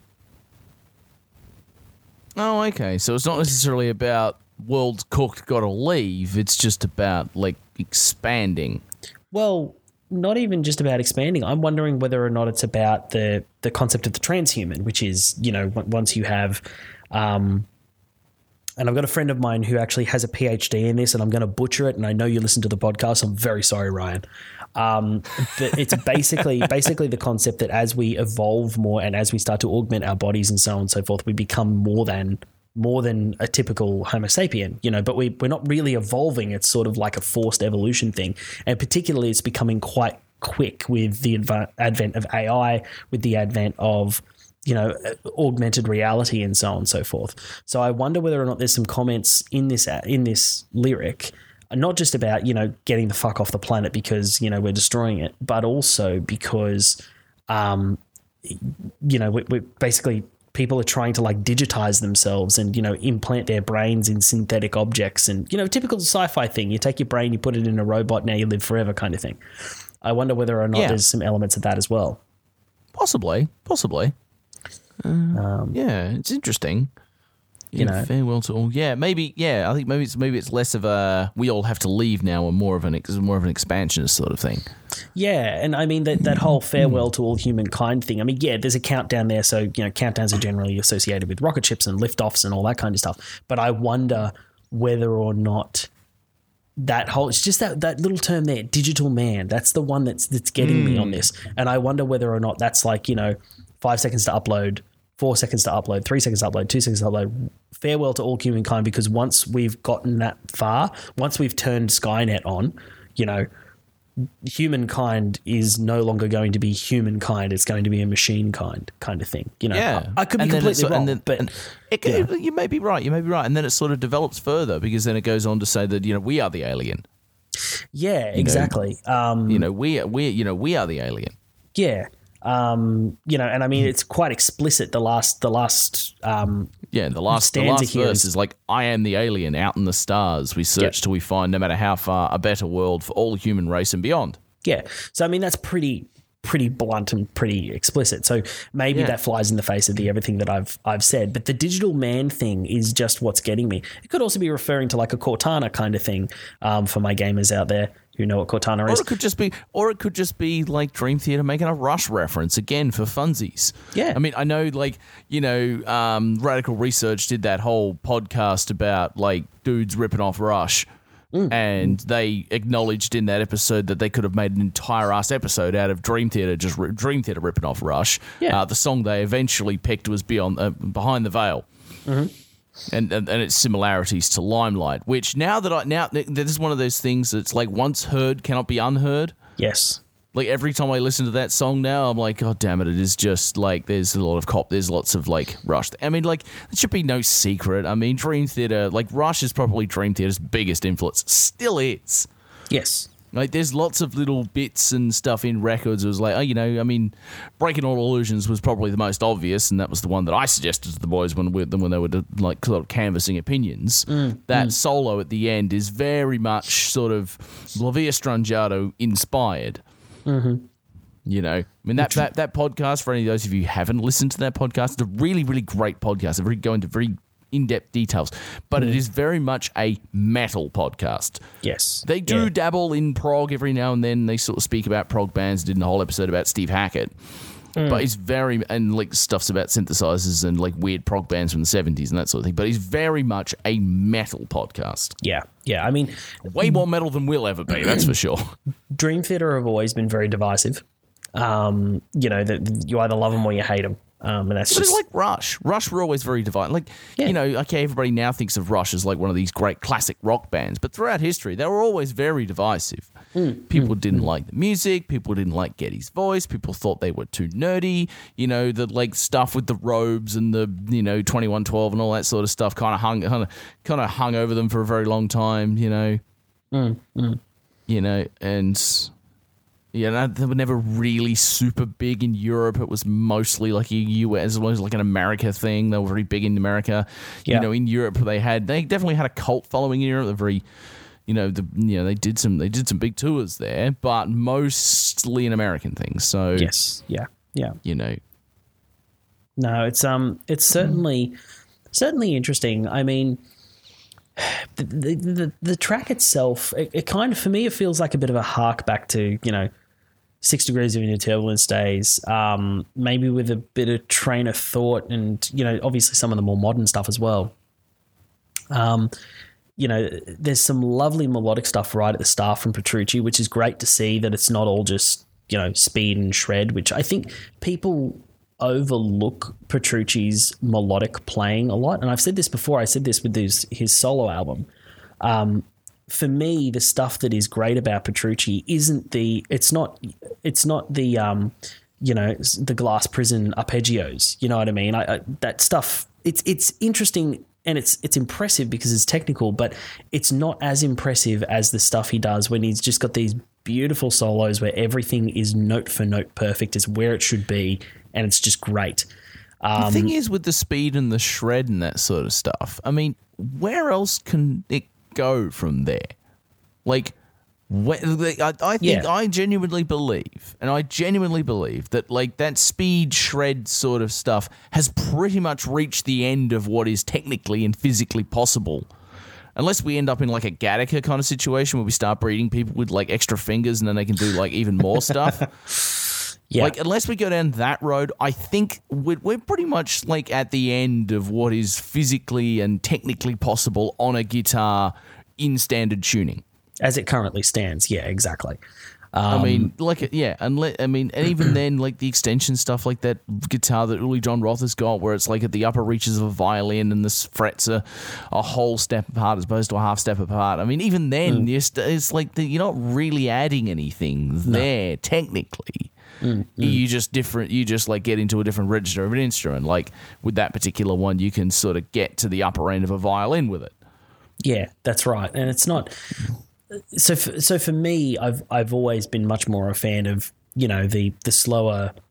Oh, okay. So it's not necessarily about world's cooked, gotta leave. It's just about like expanding. Well, not even just about expanding. I'm wondering whether or not it's about the the concept of the transhuman, which is, you know, w- once you have... Um, and I've got a friend of mine who actually has a PhD in this, and I'm going to butcher it. And I know you listen to the podcast. I'm very sorry, Ryan. Um, but it's basically basically the concept that as we evolve more and as we start to augment our bodies and so on and so forth, we become more than more than a typical Homo sapien, you know. But we we're not really evolving. It's sort of like a forced evolution thing, and particularly it's becoming quite quick with the adva- advent of A I, with the advent of you know, augmented reality and so on and so forth. So I wonder whether or not there's some comments in this in this lyric, not just about, you know, getting the fuck off the planet because, you know, we're destroying it, but also because, um, you know, we, we basically people are trying to like digitize themselves and, you know, implant their brains in synthetic objects and, you know, typical sci-fi thing. You take your brain, you put it in a robot, now you live forever kind of thing. I wonder whether or not Yeah. there's some elements of that as well. Possibly, possibly. Uh, Um, yeah, it's interesting. You Yeah, know. farewell to all. Yeah, maybe. Yeah, I think maybe it's maybe it's less of a we all have to leave now, and more of an ex- more of an expansionist sort of thing. Yeah, and I mean that that whole farewell to all humankind thing. I mean, yeah, there's a countdown there, so you know, countdowns are generally associated with rocket ships and liftoffs and all that kind of stuff. But I wonder whether or not that whole it's just that that little term there, digital man. That's the one that's that's getting me on this, and I wonder whether or not that's like, you know, five seconds to upload, four seconds to upload, three seconds to upload, two seconds to upload. Farewell to all humankind, because once we've gotten that far, once we've turned Skynet on, you know, humankind is no longer going to be humankind. It's going to be a machine kind kind of thing. You know, Yeah, I, I could be And then completely it's- wrong, and then- but and it, can- you may be right. You may be right, and then it sort of develops further because then it goes on to say that you know we are the alien. yeah, exactly. um, You know we we you know we are the alien. yeah. Um, you know, and I mean, it's quite explicit. The last, the last, um, yeah, the last, the stanza last here verse is- is like, "I am the alien out in the stars. We search Yep. till we find, no matter how far, a better world for all human race and beyond." Yeah. So, I mean, that's pretty, pretty blunt and pretty explicit. So maybe Yeah. that flies in the face of the everything that I've, I've said. But the digital man thing is just what's getting me. It could also be referring to like a Cortana kind of thing, um, for my gamers out there who know what Cortana Or is. it could just be, or it could just be like Dream Theater making a Rush reference again for funsies. Yeah. I mean, I know, like, you know, um, Radical Research did that whole podcast about like dudes ripping off Rush, Mm. and they acknowledged in that episode that they could have made an entire ass episode out of Dream Theater just ri- Dream Theater ripping off Rush. Yeah. Uh, the song they eventually picked was Beyond, uh, Behind the Veil. Mm-hmm. And, and and its similarities to Limelight, which now that I now this is one of those things that's like once heard cannot be unheard. Yes. Like every time I listen to that song now, I'm like, God damn it! It is just like there's a lot of cop, there's lots of like Rush. I mean, like it should be no secret. I mean, Dream Theater, like Rush is probably Dream Theater's biggest influence. Still is. Yes. Like there's lots of little bits and stuff in records. It was like, oh, you know, I mean, Breaking All Illusions was probably the most obvious, and that was the one that I suggested to the boys when we, when they were like sort of canvassing opinions. Mm, that solo at the end is very much sort of La Via Strangiato inspired. Mm-hmm. You know, I mean that, that that podcast, for any of those of you who haven't listened to that podcast, it's a really really great podcast. It really go into very in-depth details, but Mm. it is very much a metal podcast. Yes. They do Yeah. dabble in prog every now and then. They sort of speak about prog bands. Did a whole episode about Steve Hackett, Mm. but he's very and like stuffs about synthesizers and like weird prog bands from the seventies and that sort of thing. But he's very much a metal podcast. Yeah. Yeah. I mean, Way more metal than we'll ever be. That's for sure. Dream Theater have always been very divisive. Um, you know, that you either love them or you hate them. Um, and that's But just it's like Rush. Rush were always very divided. Like, Yeah. you know, okay, everybody now thinks of Rush as like one of these great classic rock bands, but throughout history, they were always very divisive. People didn't like the music. People didn't like Geddy's voice. People thought they were too nerdy. You know, the like stuff with the robes and the, you know, twenty-one twelve and all that sort of stuff kind of hung, kind of, kind of hung over them for a very long time, you know. You know, and... Yeah, no, they were never really super big in Europe. It was mostly like a U S, as well as like an America thing. They were very big in America. Yeah. You know, in Europe they had they definitely had a cult following in Europe. They're very, you know, the you know they did some they did some big tours there, but mostly an American thing. So yes. Yeah. Yeah. you know, No, it's um, it's certainly, certainly interesting. I mean, the the the, the track itself, it, it kind of for me, it feels like a bit of a hark back to you know, Six Degrees of Inner Turbulence days. Um, maybe with a bit of train of thought, and you know, obviously some of the more modern stuff as well. Um, you know, there's some lovely melodic stuff right at the start from Petrucci, which is great to see that it's not all just you know speed and shred, which I think people overlook Petrucci's melodic playing a lot. And I've said this before. I said this with his, his solo album. Um, for me, the stuff that is great about Petrucci isn't the, it's not, it's not the, um, you know, the Glass Prison arpeggios. You know what I mean? I, I, that stuff, it's, it's interesting and it's, it's impressive because it's technical, but it's not as impressive as the stuff he does when he's just got these beautiful solos where everything is note for note perfect. It's where it should be. And it's just great. Um, the thing is with the speed and the shred and that sort of stuff, I mean, where else can it go from there? Like, where, I, I think Yeah. I genuinely believe, and I genuinely believe that like that speed shred sort of stuff has pretty much reached the end of what is technically and physically possible. Unless we end up in like a Gattaca kind of situation where we start breeding people with like extra fingers and then they can do like even more stuff. yeah. Like, unless we go down that road, I think we're, we're pretty much like at the end of what is physically and technically possible on a guitar in standard tuning. As it currently stands. Yeah, exactly. I mean, like, yeah, and I mean, and even then, like the extension stuff, like that guitar that Uli John Roth has got, where it's like at the upper reaches of a violin and the frets are a whole step apart as opposed to a half step apart. I mean, even then, Mm. you're st- it's like the, you're not really adding anything there technically. Mm, You just different. You just like get into a different register of an instrument. Like with that particular one, you can sort of get to the upper end of a violin with it. Yeah, that's right. And it's not so for, so for me, I've I've always been much more a fan of, you know, the the slower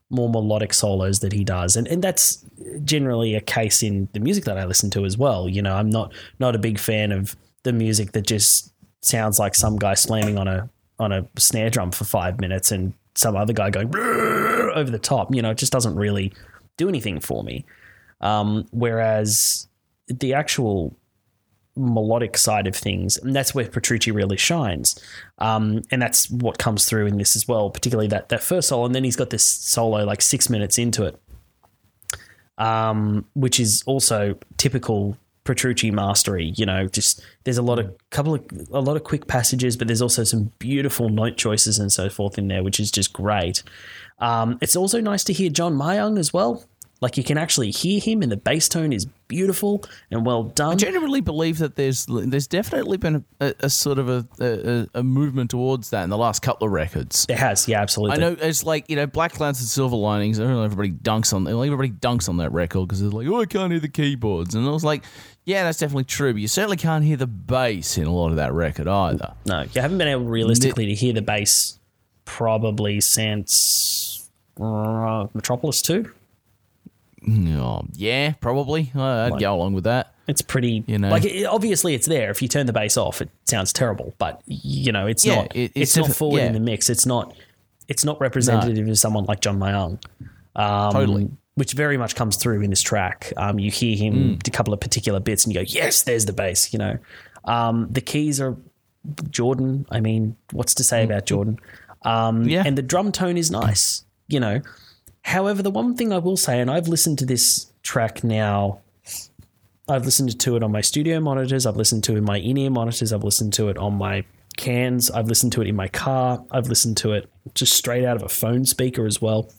more melodic solos that he does. And and that's generally a case in the music that I listen to as well. You know, I'm not not a big fan of the music that just sounds like some guy slamming on a on a snare drum for five minutes and some other guy going over the top. You know, it just doesn't really do anything for me. Um, whereas the actual melodic side of things, and that's where Petrucci really shines. Um, and that's what comes through in this as well, particularly that, that first solo. And then he's got this solo like six minutes into it, um, which is also typical Petrucci mastery. You know, just there's a lot of couple of a lot of quick passages, but there's also some beautiful note choices and so forth in there, which is just great. Um, it's also nice to hear John Myung as well. Like you can actually hear him, and the bass tone is beautiful and well done. I genuinely believe that there's there's definitely been a, a sort of a, a a movement towards that in the last couple of records. It has, yeah, absolutely. I know it's like, you know, Black Clouds and Silver Linings. I don't know, everybody dunks on everybody dunks on that record because they're like, oh, I can't hear the keyboards, and I was like, yeah, that's definitely true, but you certainly can't hear the bass in a lot of that record either. No, you haven't been able realistically to hear the bass probably since uh, Metropolis two. Oh, yeah, probably. I'd like, go along with that. It's pretty, you know, like it, obviously it's there. If you turn the bass off, it sounds terrible. But you know, it's yeah, not. It, it's, it's not forward yeah. in the mix. It's not. It's not representative no. of someone like John Myung. Um, totally. Which very much comes through in this track. Um, you hear him mm. a couple of particular bits, and you go, "Yes, there's the bass." You know, um, the keys are Jordan. I mean, what's to say mm. about Jordan? Um, yeah, and the drum tone is nice. You know. However, the one thing I will say, and I've listened to this track now, I've listened to it on my studio monitors, I've listened to it in my in-ear monitors, I've listened to it on my cans, I've listened to it in my car, I've listened to it just straight out of a phone speaker as well.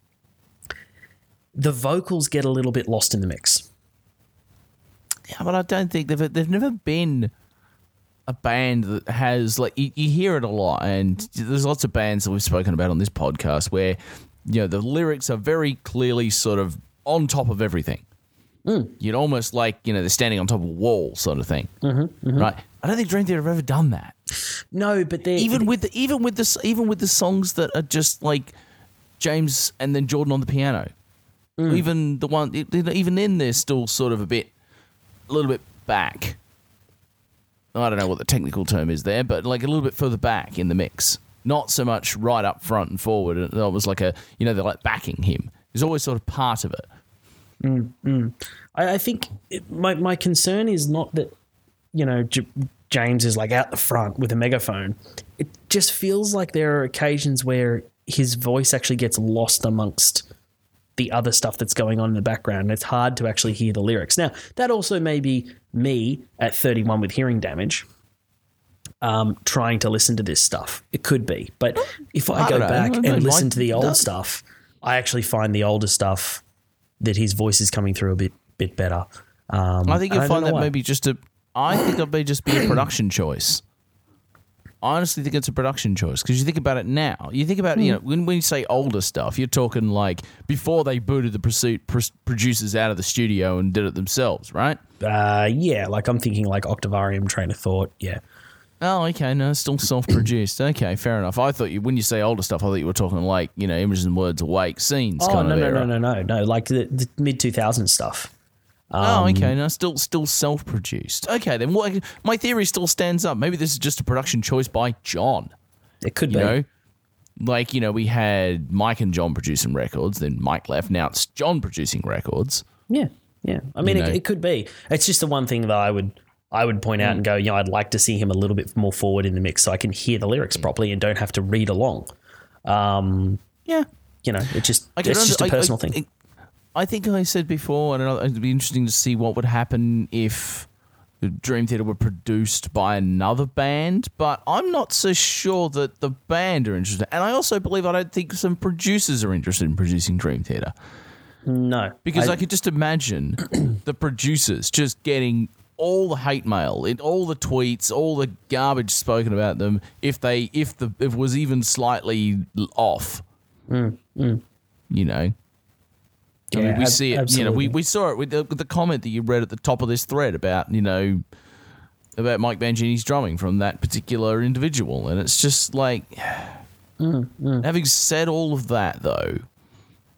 The vocals get a little bit lost in the mix. Yeah, but I don't think they've they've never been a band that has, like, you, you hear it a lot, and there's lots of bands that we've spoken about on this podcast where, you know, the lyrics are very clearly sort of on top of everything. Mm. You'd almost like, you know, they're standing on top of a wall sort of thing, mm-hmm, mm-hmm. right? I don't think Dream Theater have ever done that. No, but they even with the, even with the even with the songs that are just like James and then Jordan on the piano, mm. even the one even then they're still sort of a bit, a little bit back. I don't know what the technical term is there, but like a little bit further back in the mix. Not so much right up front and forward. It was like a, you know, they're like backing him. There's always sort of part of it. Mm, mm. I, I think it, my my concern is not that, you know, J- James is like out the front with a megaphone. It just feels like there are occasions where his voice actually gets lost amongst the other stuff that's going on in the background. And it's hard to actually hear the lyrics. Now, that also may be me at thirty-one with hearing damage. Um, trying to listen to this stuff. It could be. But if I, I go back and listen to the old no. stuff, I actually find the older stuff that his voice is coming through a bit bit better. Um, I think you'll find that why. maybe just a I think that may just be a production choice. I honestly think it's a production choice because you think about it now. You think about, mm. you know, when, when you say older stuff, you're talking like before they booted the pursuit, pr- producers out of the studio and did it themselves, right? Uh, yeah, like I'm thinking like Octavarium, Train of Thought, yeah. Oh, okay. No, it's still self-produced. Okay, fair enough. I thought you, when you say older stuff, I thought you were talking like, you know, Images and Words Awake scenes. Oh, kind no, of no, era. no, no, no, no. Like the, the mid two thousands stuff. Um, oh, okay. No, still, still self-produced. Okay, then what? My theory still stands up. Maybe this is just a production choice by John. It could you be. Know? Like, you know, we had Mike and John producing records. Then Mike left. Now it's John producing records. Yeah, yeah. I mean, it, it could be. It's just the one thing that I would. I would point out mm. and go, you know, I'd like to see him a little bit more forward in the mix so I can hear the lyrics mm. properly and don't have to read along. Um, yeah. You know, it just, it's under, just a personal I, I, thing. I think I said before, and it'd be interesting to see what would happen if Dream Theater were produced by another band, but I'm not so sure that the band are interested. And I also believe I don't think some producers are interested in producing Dream Theater. No. Because I, I could just imagine the producers just getting all the hate mail, it, all the tweets, all the garbage spoken about them if they if the if it was even slightly off. Mm, mm. You know. Yeah, I mean, we ab- see it. absolutely. You know, we, we saw it with the, with the comment that you read at the top of this thread about, you know, about Mike Mangini's drumming from that particular individual, and it's just like, mm, mm. having said all of that, though,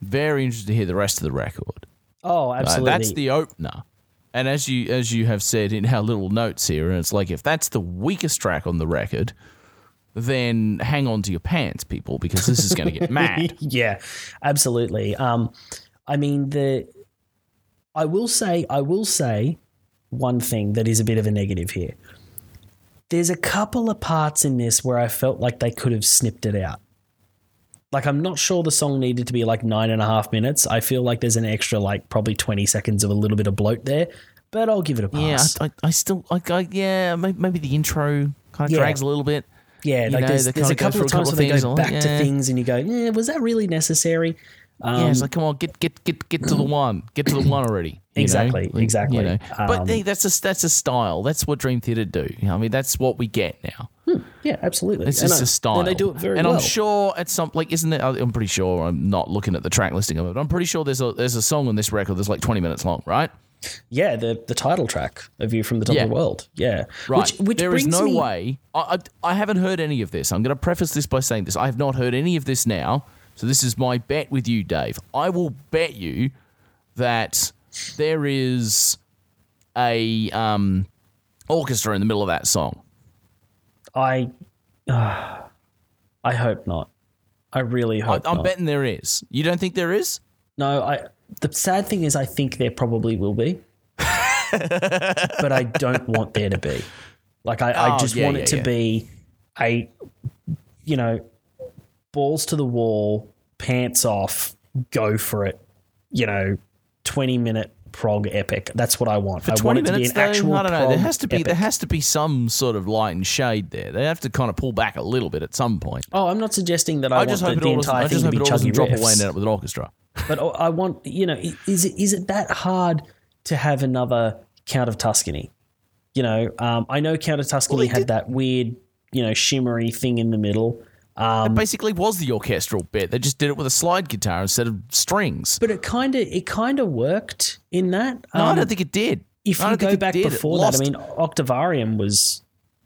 Very interested to hear the rest of the record. Oh, absolutely. Uh, that's the opener. And as you as you have said in our little notes here, and it's like if that's the weakest track on the record, then hang on to your pants, people, because this is going to get mad. Yeah, absolutely. Um, I mean, the I will say I will say one thing that is a bit of a negative here. There's a couple of parts in this where I felt like they could have snipped it out. Like, I'm not sure the song needed to be like nine and a half minutes. I feel like there's an extra, like, probably twenty seconds of a little bit of bloat there, but I'll give it a pass. Yeah, I, I, I still, like, I, yeah, maybe, maybe the intro kind of Yeah. drags a little bit. Yeah, You like know, there's, they there's a kinda go couple through of a couple times of where they things go and, back to yeah. things and you go, yeah, was that really necessary? Um, yeah, it's like, come on, get get get get to the one, get to the one already. you Exactly, know? Like, exactly. You know. But Um, hey, that's a that's a style. That's what Dream Theater do. You know, I mean, that's what we get now. yeah, absolutely. It's And just I- a style, And they do it very And well. I'm sure at some like, isn't it? I'm pretty sure. I'm not looking at the track listing of it. But I'm pretty sure there's a there's a song on this record that's like twenty minutes long, right? Yeah, the the title track, A View from the Top Yeah. of the World. Yeah. Right. Which, which There is brings no me, way. I, I I haven't heard any of this. I'm going to preface this by saying this. I have not heard any of this now. So this is my bet with you, Dave. I will bet you that there is a um, orchestra in the middle of that song. I, uh, I hope not. I really I, hope I'm not. betting there is. You don't think there is? No, I. The sad thing is, I think there probably will be, but I don't want there to be. Like, I, I Oh, just yeah, want yeah, it to yeah. be a, you know, balls to the wall, pants off, go for it. You know, twenty minute prog epic. That's what I want. For I twenty want it to be minutes, an though, actual I don't know. There prog has to be there epic. has to be some sort of light and shade there. They have to kind of pull back a little bit at some point. Oh, I'm not suggesting that I, I want just the, hope it the all doesn't, entire I thing just to hope be it all chuggy doesn't drop away and riffs. end up with an orchestra. But I want, you know, is it is it that hard to have another Count of Tuscany? You know, um, I know Count of Tuscany Well, they had did- that weird, you know, shimmery thing in the middle. Um, It basically was the orchestral bit. They just did it with a slide guitar instead of strings. but it kind of it kind of worked in that. No, I Um, don't think it did. if I you don't think go it back did. It before that, I lost- mean, Octavarium was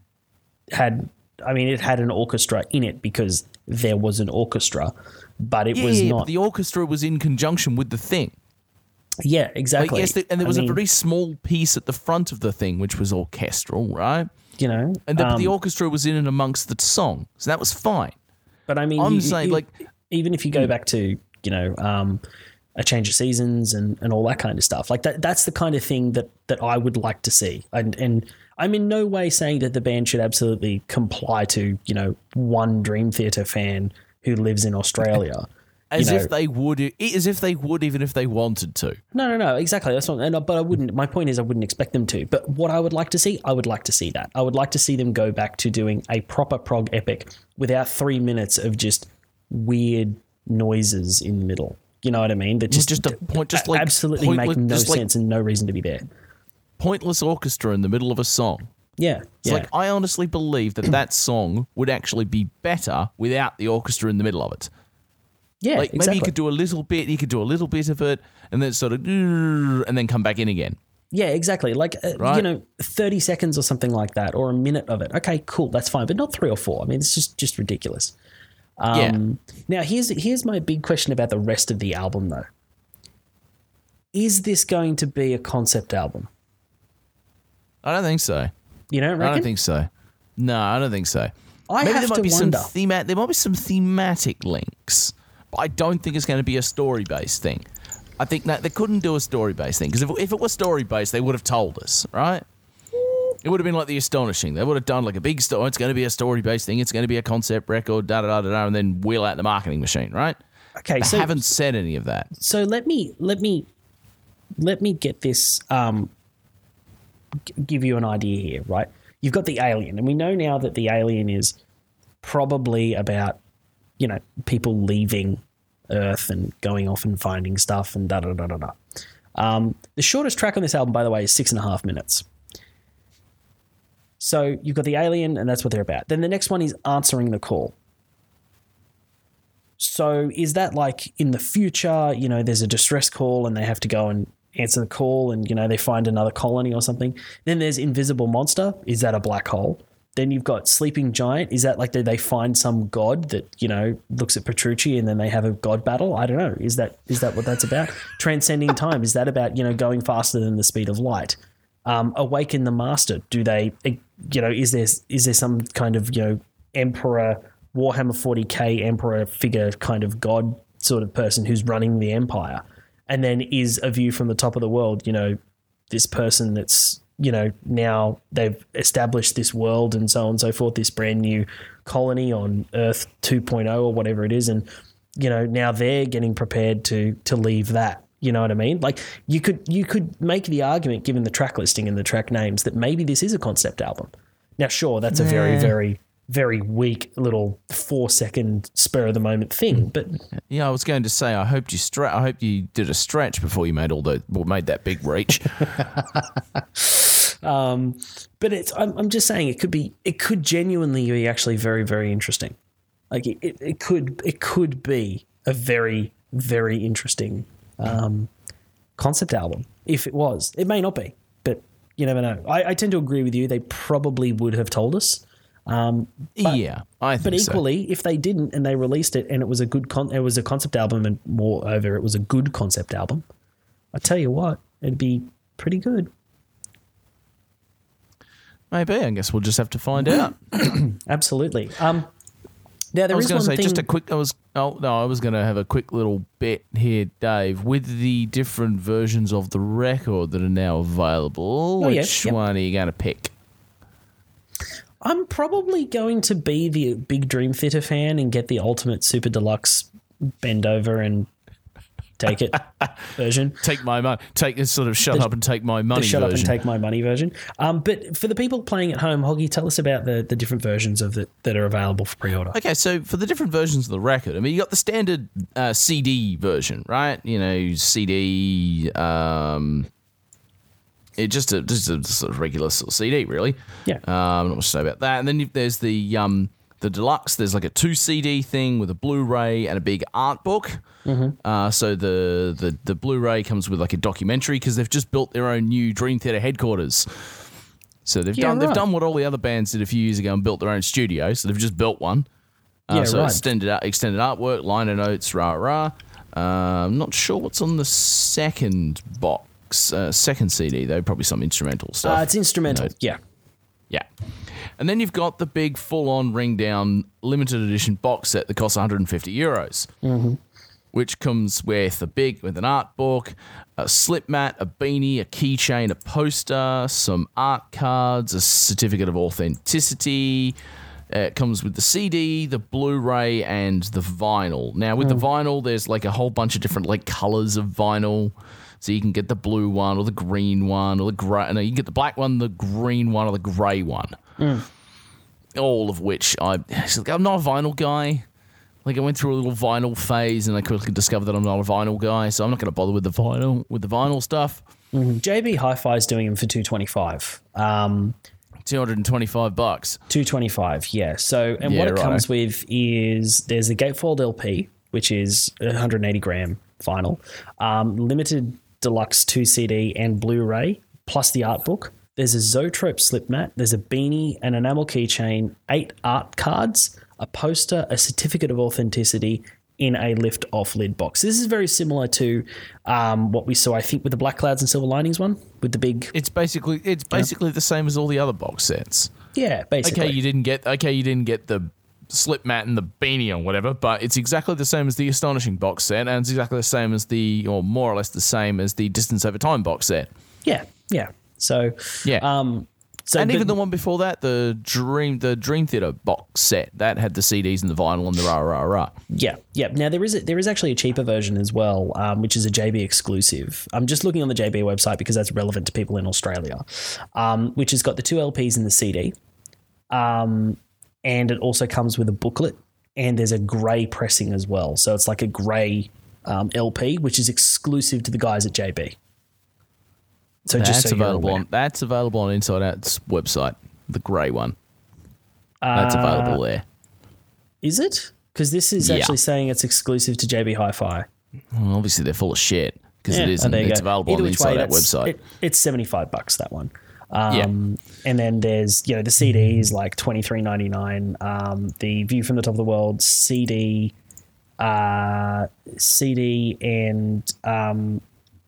had. I mean, it had an orchestra in it because there was an orchestra, but it yeah, was yeah, not. but the orchestra was in conjunction with the thing. yeah, Like, exactly. yes, the- and there I was mean, a very small piece at the front of the thing, which was orchestral, right? you know, And the, um, the orchestra was in and amongst the song, so that was fine. But I mean, I'm you- saying, you- like- even if you go back to, you know, um, A Change of Seasons and, and all that kind of stuff, like that, that's the kind of thing that, that I would like to see. And, and I'm in no way saying that the band should absolutely comply to, you know, one Dream Theater fan who lives in Australia. As you if know- they would, as if they would, even if they wanted to. No, no, no, exactly. That's not, and, uh, but I wouldn't, my point is I wouldn't expect them to. But what I would like to see, I would like to see that. I would like to see them go back to doing a proper prog epic without three minutes of just weird noises in the middle. You know what I mean? That just, just a point, just like absolutely pointless- make no just like- sense and no reason to be there. Pointless orchestra in the middle of a song. Yeah, It's yeah. like I honestly believe that that song would actually be better without the orchestra in the middle of it. yeah, Like exactly. maybe you could do a little bit, you could do a little bit of it, and then sort of, and then come back in again. Yeah, exactly. Like, uh, Right. you know, thirty seconds or something like that, or a minute of it. Okay, cool, that's fine, but not three or four. I mean, it's just just ridiculous. Um, Now, here's here's my big question about the rest of the album, though. Is this going to be a concept album? I don't think so. You don't I reckon? don't think so. No, I don't think so. I Maybe have there might to be wonder. some thema- There might be some thematic links, but I don't think it's going to be a story based thing. I think that they couldn't do a story based thing because if, if it was story based, they would have told us, right? It would have been like The Astonishing. They would have done like a big story. It's going to be a story based thing. It's going to be a concept record, da da da da, da, and then wheel out the marketing machine, right? Okay, They so haven't said any of that. so let me let me let me get this. Um, g- give you an idea here, right? You've got the Alien, and we know now that the Alien is probably about, you know, people leaving Earth and going off and finding stuff and da da da da da. Um, the shortest track on this album, by the way, is six and a half minutes. So you've got the Alien, and that's what they're about. Then the next one is Answering the Call. So is that like in the future, you know, there's a distress call and they have to go and answer the call and, you know, they find another colony or something? Then there's Invisible Monster. Is that a black hole? then you've got Sleeping Giant. Is that like, do they find some god that, you know, looks at Petrucci and then they have a god battle? I don't know. Is that is that what that's about? Transcending Time. Is that about, you know, going faster than the speed of light? Um, Awaken the Master. Do they, you know, is there is there some kind of, you know, Emperor, Warhammer forty K Emperor figure kind of god sort of person who's running the empire? And then is A View from the Top of the World, you know, this person that's, you know, now they've established this world and so on and so forth, this brand new colony on Earth two point oh or whatever it is. And, you know, now they're getting prepared to to leave that. You know what I mean? Like you could you could make the argument, given the track listing and the track names, that maybe this is a concept album. Now, sure, that's a yeah. very, very, very weak little four second spur of the moment thing. But yeah, I was going to say, I hoped you stre- I hope you did a stretch before you made all the well, made that big reach. um, but it's I'm, I'm just saying it could be it could genuinely be actually very, very interesting. Like it, it, it could it could be a very, very interesting um, concept album if it was. It may not be, but you never know. I, I tend to agree with you. They probably would have told us. Um, but, yeah, I think But equally, so. if they didn't and they released it and it was a good con- it was a concept album, and moreover, it was a good concept album, I tell you what, it'd be pretty good. Maybe. I guess we'll just have to find out. Absolutely. Um, now there I was is going one to say thing. just a quick. I was oh no, I was going to have a quick little bit here, Dave, with the different versions of the record that are now available. Oh, which yes, yep. one are you going to pick? I'm probably going to be the big Dream Theater fan and get the ultimate super deluxe bend over and take it version. Take my money. Take this sort of shut The- up and take my money The shut version. up and take my money version. Um, but for the people playing at home, Hoggy, tell us about the, the different versions of the, that are available for pre-order. Okay, so for the different versions of the record, I mean, you got the standard uh, C D version, right? You know, C D, um, it just a just a sort of regular sort of C D, really. Yeah. Um, not much to say about that. And then there's the um, the deluxe. There's like a two C D thing with a Blu-ray and a big art book. Mm-hmm. Uh, so the, the the Blu-ray comes with like a documentary because they've just built their own new Dream Theater headquarters. So they've Yeah, done right. they've done what all the other bands did a few years ago and built their own studio. So they've just built one. Uh, Yeah, so right. extended out, extended artwork, liner notes, rah rah. Uh, I'm not sure what's on the second box, uh, second C D though. Probably some instrumental stuff. Uh, it's instrumental. You know, Yeah. yeah. And then you've got the big full-on ring-down limited edition box set that costs one hundred fifty euros, mm-hmm. which comes with a big with an art book, a slip mat, a beanie, a keychain, a poster, some art cards, a certificate of authenticity. Uh, it comes with the C D, the Blu-ray, and the vinyl. Now, with the vinyl, there's like a whole bunch of different like colors of vinyl. So you can get the blue one or the green one or the grey. No, you can get the black one, the green one, or the grey one. Mm. All of which I, I'm not a vinyl guy. Like I went through a little vinyl phase, and I quickly discovered that I'm not a vinyl guy. So I'm not going to bother with the vinyl with the vinyl stuff. Mm-hmm. J B Hi-Fi is doing them for two twenty-five. Um, Two hundred and twenty-five bucks. two twenty-five. Yeah. So and Yeah, what it righto. comes with is there's a gatefold L P, which is one hundred eighty gram vinyl, um, limited deluxe two C D and Blu-ray, plus the art book. There's a Zoetrope slip mat. There's a beanie, an enamel keychain, eight art cards, a poster, a certificate of authenticity in a lift-off lid box. This is very similar to um, what we saw, I think, with the Black Clouds and Silver Linings one, with the big... It's basically it's basically the same as all the other box sets. Yeah, basically. Okay, you didn't get okay, you didn't get the slip mat and the beanie or whatever, but it's exactly the same as the Astonishing box set, and it's exactly the same as the, or more or less the same as the Distance Over Time box set. Yeah, yeah. So, Yeah. um, so and but- even the one before that, the Dream the Dream Theater box set, that had the C Ds and the vinyl and the rah rah rah. Yeah, yeah. Now there is a, there is actually a cheaper version as well, um, which is a J B exclusive. I'm just looking on the J B website because that's relevant to people in Australia, um, which has got the two L Ps and the C D, um, and it also comes with a booklet, and there's a grey pressing as well. So it's like a grey um, L P, which is exclusive to the guys at J B. So That's just so you're available aware. on that's available on Inside Out's website, the grey one. That's Uh, available there. Is it? Because this is Yeah. actually saying it's exclusive to J B Hi-Fi. Well, obviously, they're full of shit because it Yeah, isn't. oh, there you It's go. available Either on the which way, Inside Out that's- website. It, it's seventy-five bucks, that one. Um, yeah. And then there's, you know, the C Ds like twenty-three ninety-nine, um, the View from the Top of the World C D, uh, C D and um,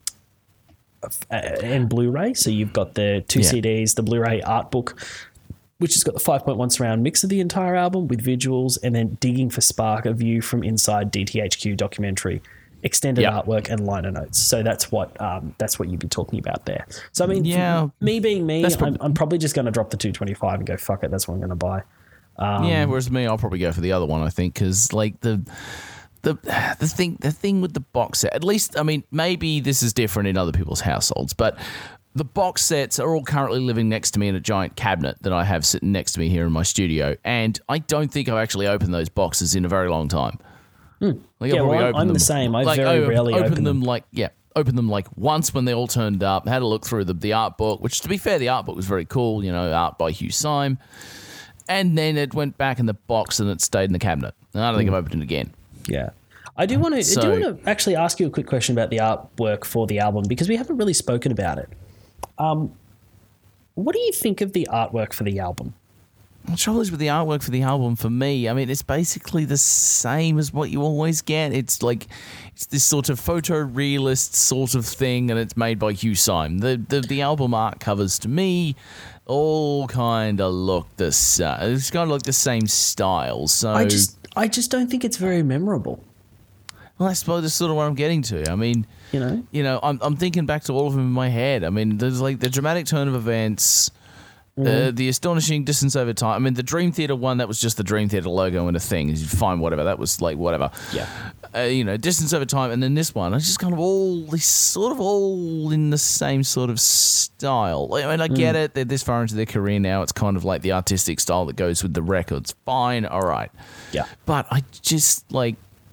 and Blu-ray. So you've got the two yeah. C Ds, the Blu-ray art book, which has got the five point one surround mix of the entire album with visuals, and then Digging for Spark, a view from inside D T H Q documentary, extended yep. artwork and liner notes. So that's what um, that's what you'd be talking about there. So I mean, yeah, me being me, I'm, I'm probably just going to drop the two twenty-five and go, fuck it, that's what I'm going to buy. Um, yeah, whereas me, I'll probably go for the other one, I think, because like the the the thing the thing with the box set, at least, I mean, maybe this is different in other people's households, but the box sets are all currently living next to me in a giant cabinet that I have sitting next to me here in my studio, and I don't think I've actually opened those boxes in a very long time. Mm. Like yeah, well, I'm them, the same. I like, very oh, rarely open, open them, them. Like yeah, open them like once when they all turned up. Had a look through the the art book, which to be fair, the art book was very cool. You know, art by Hugh Syme, and then it went back in the box and it stayed in the cabinet. And I don't mm. think I've opened it again. Yeah. I do want to. So, I do want to actually ask you a quick question about the artwork for the album, because we haven't really spoken about it. Um, what do you think of the artwork for the album? The trouble is with the artwork for the album, for me, I mean, it's basically the same as what you always get. It's like, it's this sort of photorealist sort of thing, and it's made by Hugh Syme. The, the, the album art covers, to me, all kind of look the same. It's kind of like the same style. So I just, I just don't think it's very memorable. Well, I suppose that's sort of what I'm getting to. I mean, you know, you know, I'm I'm thinking back to all of them in my head. I mean, there's like the dramatic turn of events, mm. uh, the astonishing distance over time. I mean, the Dream Theater one, that was just the Dream Theater logo and a thing. Fine, whatever. That was like whatever. Yeah. Uh, you know, distance over time, and then this one, it's just kind of all these sort of all in the same sort of style. I mean, I get mm. it. They're this far into their career now. It's kind of like the artistic style that goes with the records. Fine, all right. Yeah. But I just like.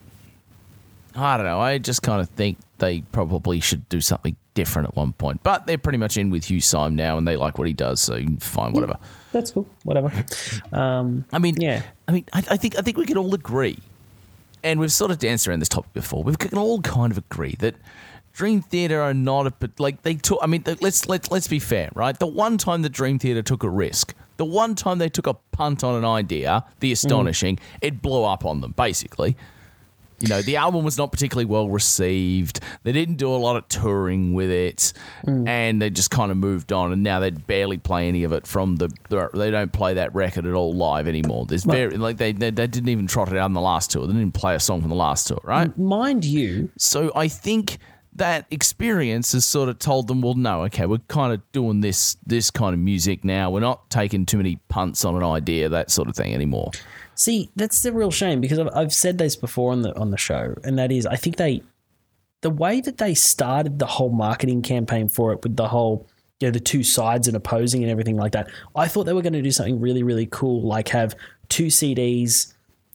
I don't know. I just kind of think they probably should do something different at one point. But they're pretty much in with Hugh Syme now, and they like what he does, so fine, whatever. Yeah, that's cool. Whatever. Um, I mean, yeah. I mean, I, I think I think we can all agree, and we've sort of danced around this topic before. We can all kind of agree that Dream Theater are not a but like they took. I mean, let's let's let's be fair, right? The one time the Dream Theater took a risk, the one time they took a punt on an idea, the astonishing, mm. it blew up on them, basically. You know, the album was not particularly well received. They didn't do a lot of touring with it, mm. and they just kind of moved on. And now they barely play any of it from the. They don't play that record at all live anymore. There's well, very like they, they they didn't even trot it out on the last tour. They didn't play a song from the last tour, right? Mind you. So I think that experience has sort of told them, well, no, okay, we're kind of doing this this kind of music now. We're not taking too many punts on an idea, that sort of thing anymore. See, that's the real shame, because I've, I've said this before on the on the show, and that is, I think they, the way that they started the whole marketing campaign for it with the whole, you know, the two sides and opposing and everything like that, I thought they were going to do something really, really cool, like have two C Ds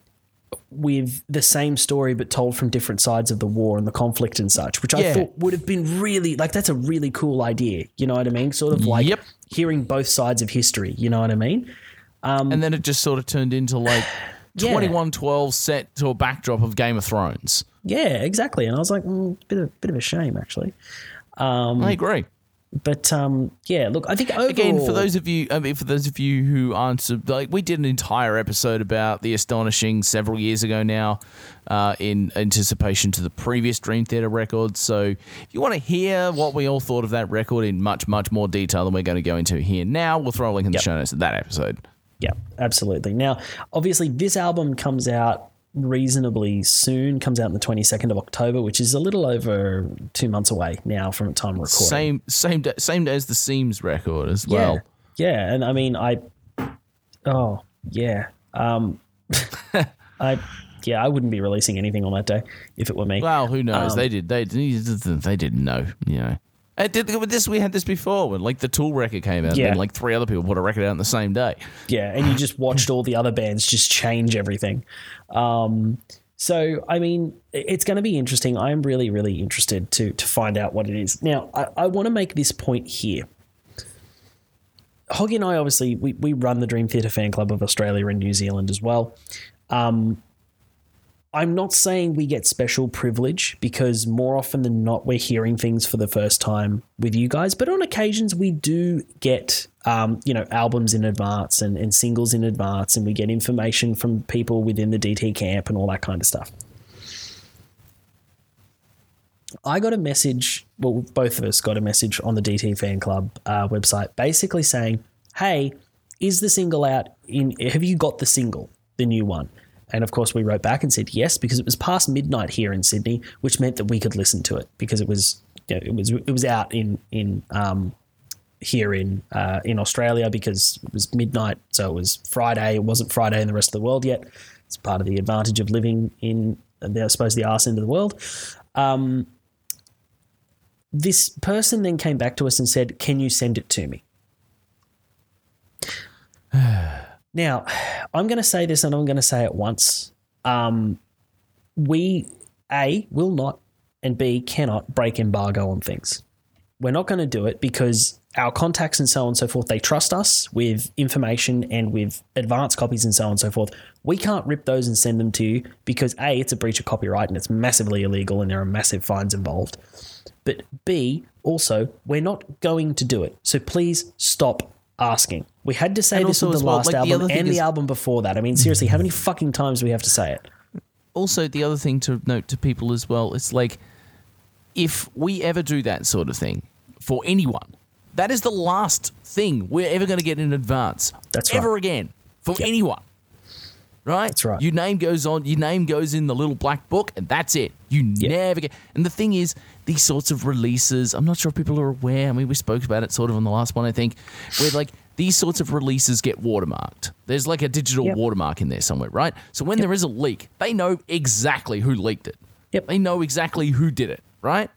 with the same story but told from different sides of the war and the conflict and such, which I yeah. thought would have been really, like, that's a really cool idea, you know what I mean? Sort of like yep. hearing both sides of history, you know what I mean? Um, and then it just sort of turned into like yeah. twenty-one twelve set to a backdrop of Game of Thrones. Yeah, exactly. And I was like, mm, bit of bit of a shame, actually. Um, I agree. But um, yeah, look, I think overall, again, for those of you, I mean, for those of you who aren't like, we did an entire episode about the Astonishing several years ago now, uh, in anticipation to the previous Dream Theater record. So if you want to hear what we all thought of that record in much much more detail than we're going to go into here now, we'll throw a link in the yep. show notes of that episode. Yeah, absolutely. Now, obviously, this album comes out reasonably soon, comes out on the twenty-second of October, which is a little over two months away now from the time of recording. Same same day, same day as the Seams record as well. Yeah, yeah. And I mean, I, oh, yeah. Um, I, yeah, I wouldn't be releasing anything on that day if it were me. Well, who knows? Um, they did. They they didn't know, you know. I did with this. We had this before when, like, the Tool record came out, yeah. and then, like, three other people put a record out on the same day. Yeah, and you just watched all the other bands just change everything. Um, so, I mean, it's going to be interesting. I'm really, really interested to to find out what it is. Now, I, I want to make this point here. Hoggy and I, obviously, we we run the Dream Theater Fan Club of Australia and New Zealand as well. Um, I'm not saying we get special privilege, because more often than not, we're hearing things for the first time with you guys. But on occasions, we do get um, you know, albums in advance and, and singles in advance, and we get information from people within the D T camp and all that kind of stuff. I got a message, well, both of us got a message on the D T Fan Club uh, website basically saying, hey, is the single out? In? Have you got the single, the new one? And, of course, we wrote back and said yes, because it was past midnight here in Sydney, which meant that we could listen to it because it was you know, it was it was out in in um, here in uh, in Australia because it was midnight, so it was Friday. It wasn't Friday in the rest of the world yet. It's part of the advantage of living in, I suppose, the arse end of the world. Um, this person then came back to us and said, can you send it to me? Now, I'm going to say this and I'm going to say it once. Um, we, A, will not, and B, cannot break embargo on things. We're not going to do it because our contacts and so on and so forth, they trust us with information and with advanced copies and so on and so forth. We can't rip those and send them to you because A, it's a breach of copyright and it's massively illegal and there are massive fines involved. But B, also, we're not going to do it. So please stop asking. We had to say and this with the well, last like album the and the is, album before that. I mean, seriously, how many fucking times do we have to say it? Also, the other thing to note to people as well, it's like, if we ever do that sort of thing for anyone, that is the last thing we're ever going to get in advance. That's ever right. again for Yep. anyone. Right? That's right. Your name goes on, your name goes in the little black book, and that's it. You Yep. never get. And the thing is, these sorts of releases, I'm not sure if people are aware. I mean, we spoke about it sort of on the last one, I think, where like these sorts of releases get watermarked. There's like a digital Yep. watermark in there somewhere, right? So when Yep. there is a leak, they know exactly who leaked it. Yep. They know exactly who did it, right?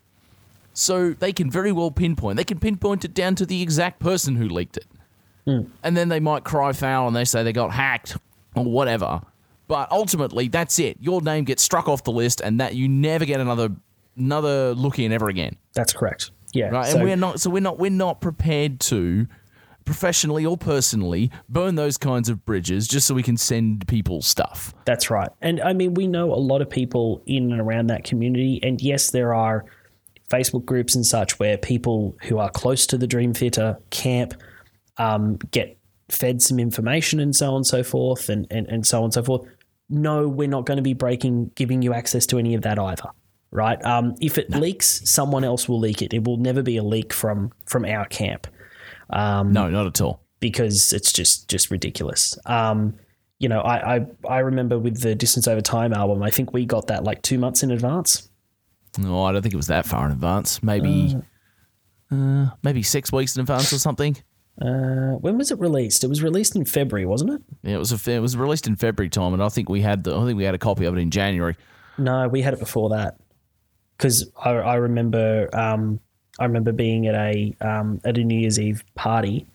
So they can very well pinpoint. They can pinpoint it down to the exact person who leaked it. Mm. And then they might cry foul and they say they got hacked or whatever. But ultimately, that's it. Your name gets struck off the list and that you never get another another look in ever again. That's correct. Yeah. Right? So, and we're not so we're not we're not prepared to professionally or personally burn those kinds of bridges just so we can send people stuff. That's right. And I mean, we know a lot of people in and around that community. And yes, there are Facebook groups and such where people who are close to the Dream Theater camp um, get fed some information and so on and so forth and, and, and so on and so forth. No, we're not going to be breaking, giving you access to any of that either, right? Um, if it no. leaks, someone else will leak it. It will never be a leak from from our camp. Um, no, not at all. Because it's just just ridiculous. Um, you know, I, I I remember with the Distance Over Time album, I think we got that like two months in advance. No, I don't think it was that far in advance. Maybe, uh, uh, maybe six weeks in advance or something. Uh, when was it released? It was released in February, wasn't it? Yeah, it was. A, it was released in February time, and I think we had the. I think we had a copy of it in January. No, we had it before that. Because I, I remember, um, I remember being at a um, at a New Year's Eve party,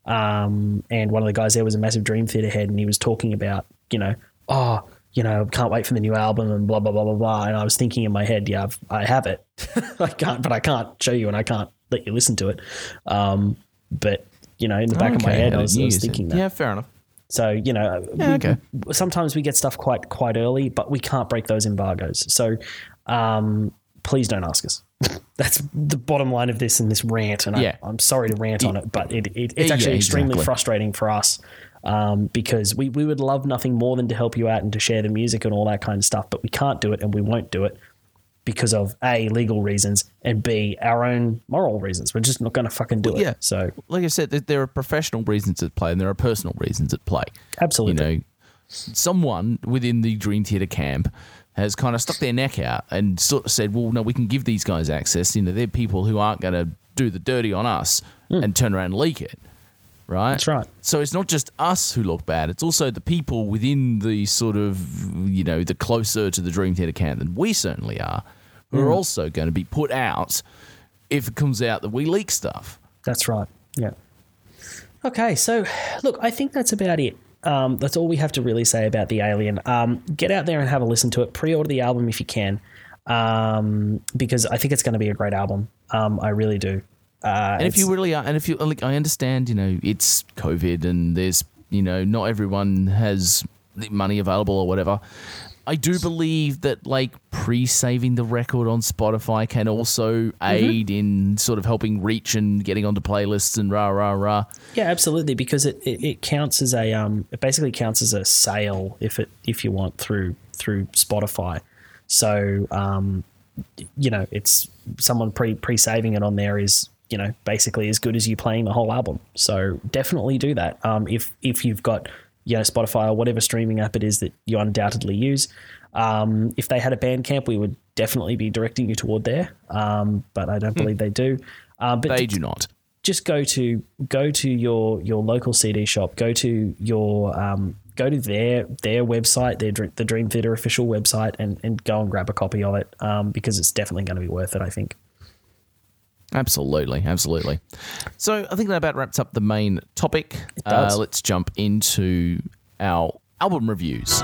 um, and one of the guys there was a massive Dream Theater head, and he was talking about, you know, oh, you know, can't wait for the new album and blah blah blah blah blah. And I was thinking in my head, yeah, I've, I have it, I can't, but I can't show you, and I can't let you listen to it. Um, but you know, in the back okay. of my head, I was, I was it. thinking that. Yeah, fair enough. So, you know, yeah, we, okay. sometimes we get stuff quite quite early, but we can't break those embargoes. So um, please don't ask us. That's the bottom line of this in this rant. And yeah. I, I'm sorry to rant yeah. on it, but it, it, it's actually yeah, extremely exactly. frustrating for us um, because we, we would love nothing more than to help you out and to share the music and all that kind of stuff, but we can't do it and we won't do it because of A, legal reasons, and B, our own moral reasons. We're just not going to fucking do well, it. Yeah. So, like I said, there are professional reasons at play and there are personal reasons at play. Absolutely. You know, someone within the Dream Theater camp has kind of stuck their neck out and sort of said, well, no, we can give these guys access. You know, they're people who aren't going to do the dirty on us mm. and turn around and leak it. Right? That's right. So it's not just us who look bad. It's also the people within the sort of, you know, the closer to the Dream Theater camp than we certainly are, who mm. are also going to be put out if it comes out that we leak stuff. That's right. Yeah. Okay. So, look, I think that's about it. Um, that's all we have to really say about The Alien. Um, get out there and have a listen to it. Pre-order the album if you can, um, because I think it's going to be a great album. Um, I really do. Uh, and if you really are, and if you, like, I understand, you know, it's COVID and there's, you know, not everyone has the money available or whatever. I do believe that like pre-saving the record on Spotify can also aid mm-hmm. in sort of helping reach and getting onto playlists and rah rah rah. Yeah, absolutely, because it, it, it counts as a um it basically counts as a sale if it if you want through through Spotify. So um you know, it's someone pre pre-saving it on there is, you know, basically as good as you playing the whole album. So definitely do that. Um if if you've got, you know, Spotify or whatever streaming app it is that you undoubtedly use. Um, if they had a Bandcamp, we would definitely be directing you toward there. Um, but I don't believe mm. they do. Uh, but they do not. Just go to go to your your local C D shop. Go to your um, go to their their website, their the Dream Theater official website, and and go and grab a copy of it um, because it's definitely going to be worth it, I think. Absolutely, absolutely. So I think that about wraps up the main topic. It does. Uh, let's jump into our album reviews.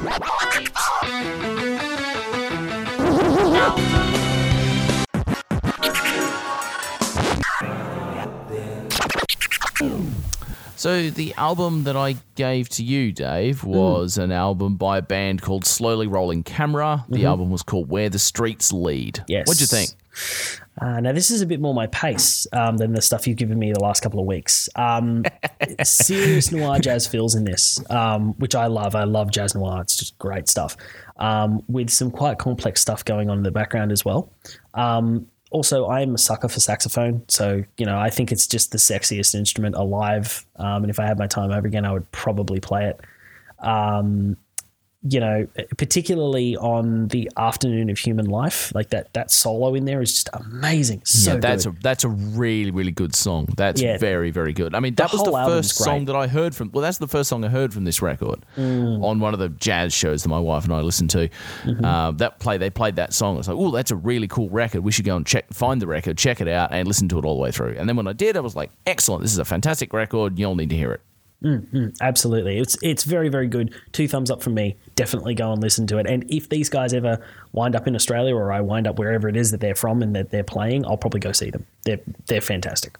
So the album that I gave to you, Dave, was mm. an album by a band called Slowly Rolling Camera. The mm-hmm. album was called Where the Streets Lead. Yes. What'd you think? Uh, now, this is a bit more my pace um, than the stuff you've given me the last couple of weeks. Um, serious noir jazz feels in this, um, which I love. I love jazz noir. It's just great stuff, um, with some quite complex stuff going on in the background as well. Um, also, I'm a sucker for saxophone. So, you know, I think it's just the sexiest instrument alive. Um, and if I had my time over again, I would probably play it. Um You know, particularly on the Afternoon of Human Life, like that that solo in there is just amazing. So yeah, that's good. a that's a really really good song. That's yeah. very very good. I mean, that the was the first song that I heard from. Well, that's the first song I heard from this record mm. on one of the jazz shows that my wife and I listened to. Mm-hmm. Uh, that play they played that song. I was like, oh, that's a really cool record. We should go and check find the record, check it out, and listen to it all the way through. And then when I did, I was like, excellent. This is a fantastic record. You'll need to hear it. Mm-hmm. Absolutely. It's it's very, very good. Two thumbs up from me. Definitely go and listen to it. And if these guys ever wind up in Australia or I wind up wherever it is that they're from and that they're playing, I'll probably go see them. They're, they're fantastic.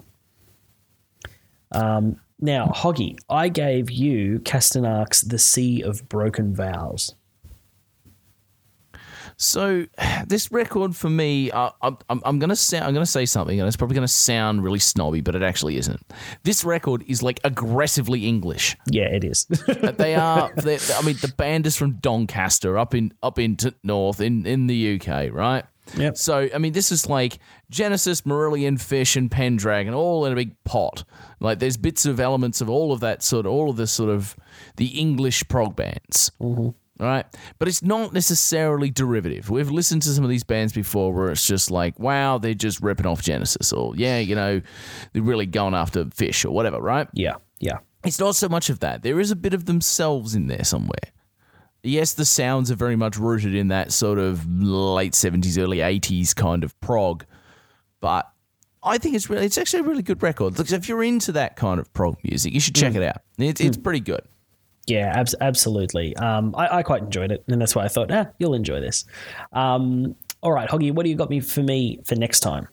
Um, now, Hoggy, I gave you Castanakh's The Sea of Broken Vows. So this record for me, uh, I'm, I'm going to say I'm going to say something, and it's probably going to sound really snobby, but it actually isn't. This record is like aggressively English. Yeah, it is. They are. I mean, the band is from Doncaster, up in up into north in, in the U K, right? Yep. So I mean, this is like Genesis, Marillion, Fish, and Pendragon, all in a big pot. Like there's bits of elements of all of that sort of all of this sort of the English prog bands. Mm-hmm. Right, but it's not necessarily derivative. We've listened to some of these bands before where it's just like, wow, they're just ripping off Genesis, or yeah, you know, they're really going after Fish or whatever, right? Yeah, yeah. It's not so much of that. There is a bit of themselves in there somewhere. Yes, the sounds are very much rooted in that sort of late seventies, early eighties kind of prog, but I think it's really, it's actually a really good record. Look, if you're into that kind of prog music, you should check mm. it out. It's, it's mm. pretty good. Yeah, ab- absolutely. Um, I, I quite enjoyed it, and that's why I thought, ah, you'll enjoy this. Um, all right, Hoggy, what do you got me for me for next time?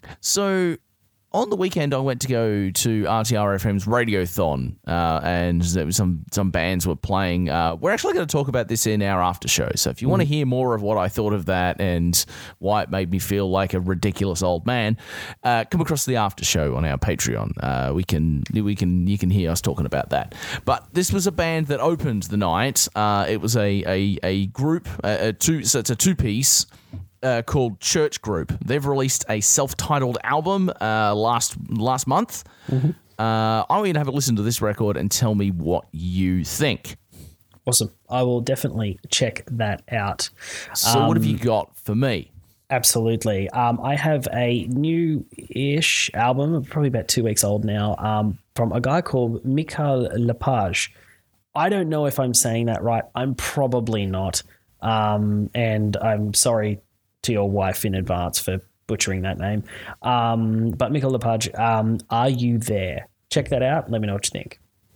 So on the weekend, I went to go to R T R F M's Radiothon, uh, and there was some some bands were playing. Uh, we're actually going to talk about this in our after show. So if you mm. want to hear more of what I thought of that and why it made me feel like a ridiculous old man, uh, come across the after show on our Patreon. Uh, we can we can you can hear us talking about that. But this was a band that opened the night. Uh, it was a a, a group, a, a two. So it's a two piece. Uh, called Church Group. They've released a self-titled album uh, last last month. Mm-hmm. Uh, I want you to have a listen to this record and tell me what you think. Awesome. I will definitely check that out. So um, what have you got for me? Absolutely. Um, I have a new-ish album, probably about two weeks old now, um, from a guy called Michael Lepage. I don't know if I'm saying that right. I'm probably not. Um, and I'm sorry to your wife in advance for butchering that name. Um, but Michael Lepage, um, Are You There? Check that out. Let me know what you think.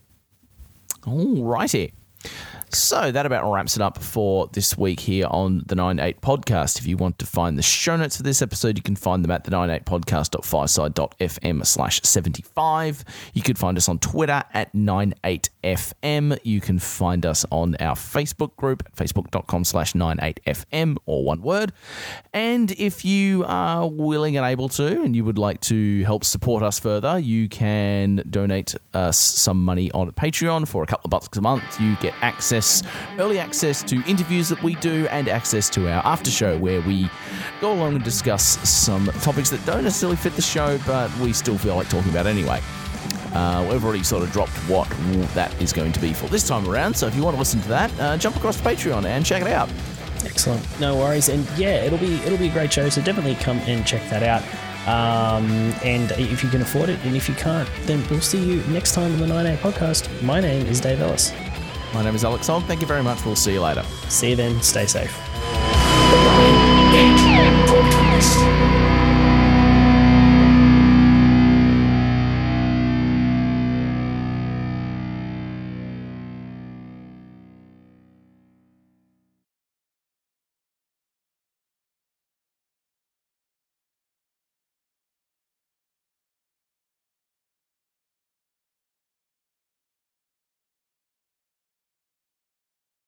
All righty. So that about wraps it up for this week here on the nine eight Podcast. If you want to find the show notes for this episode, you can find them at the nine eight podcast dot fireside dot f m slash seventy-five. You could find us on Twitter at nine eight F M. You can find us on our Facebook group at facebook.com slash 98FM, or one word. And if you are willing and able to, and you would like to help support us further, you can donate us some money on Patreon for a couple of bucks a month. You get access, early access to interviews that we do, and access to our after show where we go along and discuss some topics that don't necessarily fit the show, but we still feel like talking about anyway. Uh, we've already sort of dropped what that is going to be for this time around, so if you want to listen to that, uh, jump across to Patreon and check it out. Excellent, no worries, and yeah, it'll be it'll be a great show. So definitely come and check that out. Um, and if you can afford it, and if you can't, then we'll see you next time on the nine A podcast. My name is Dave Ellis. My name is Alex Hogg. Thank you very much. We'll see you later. See you then. Stay safe.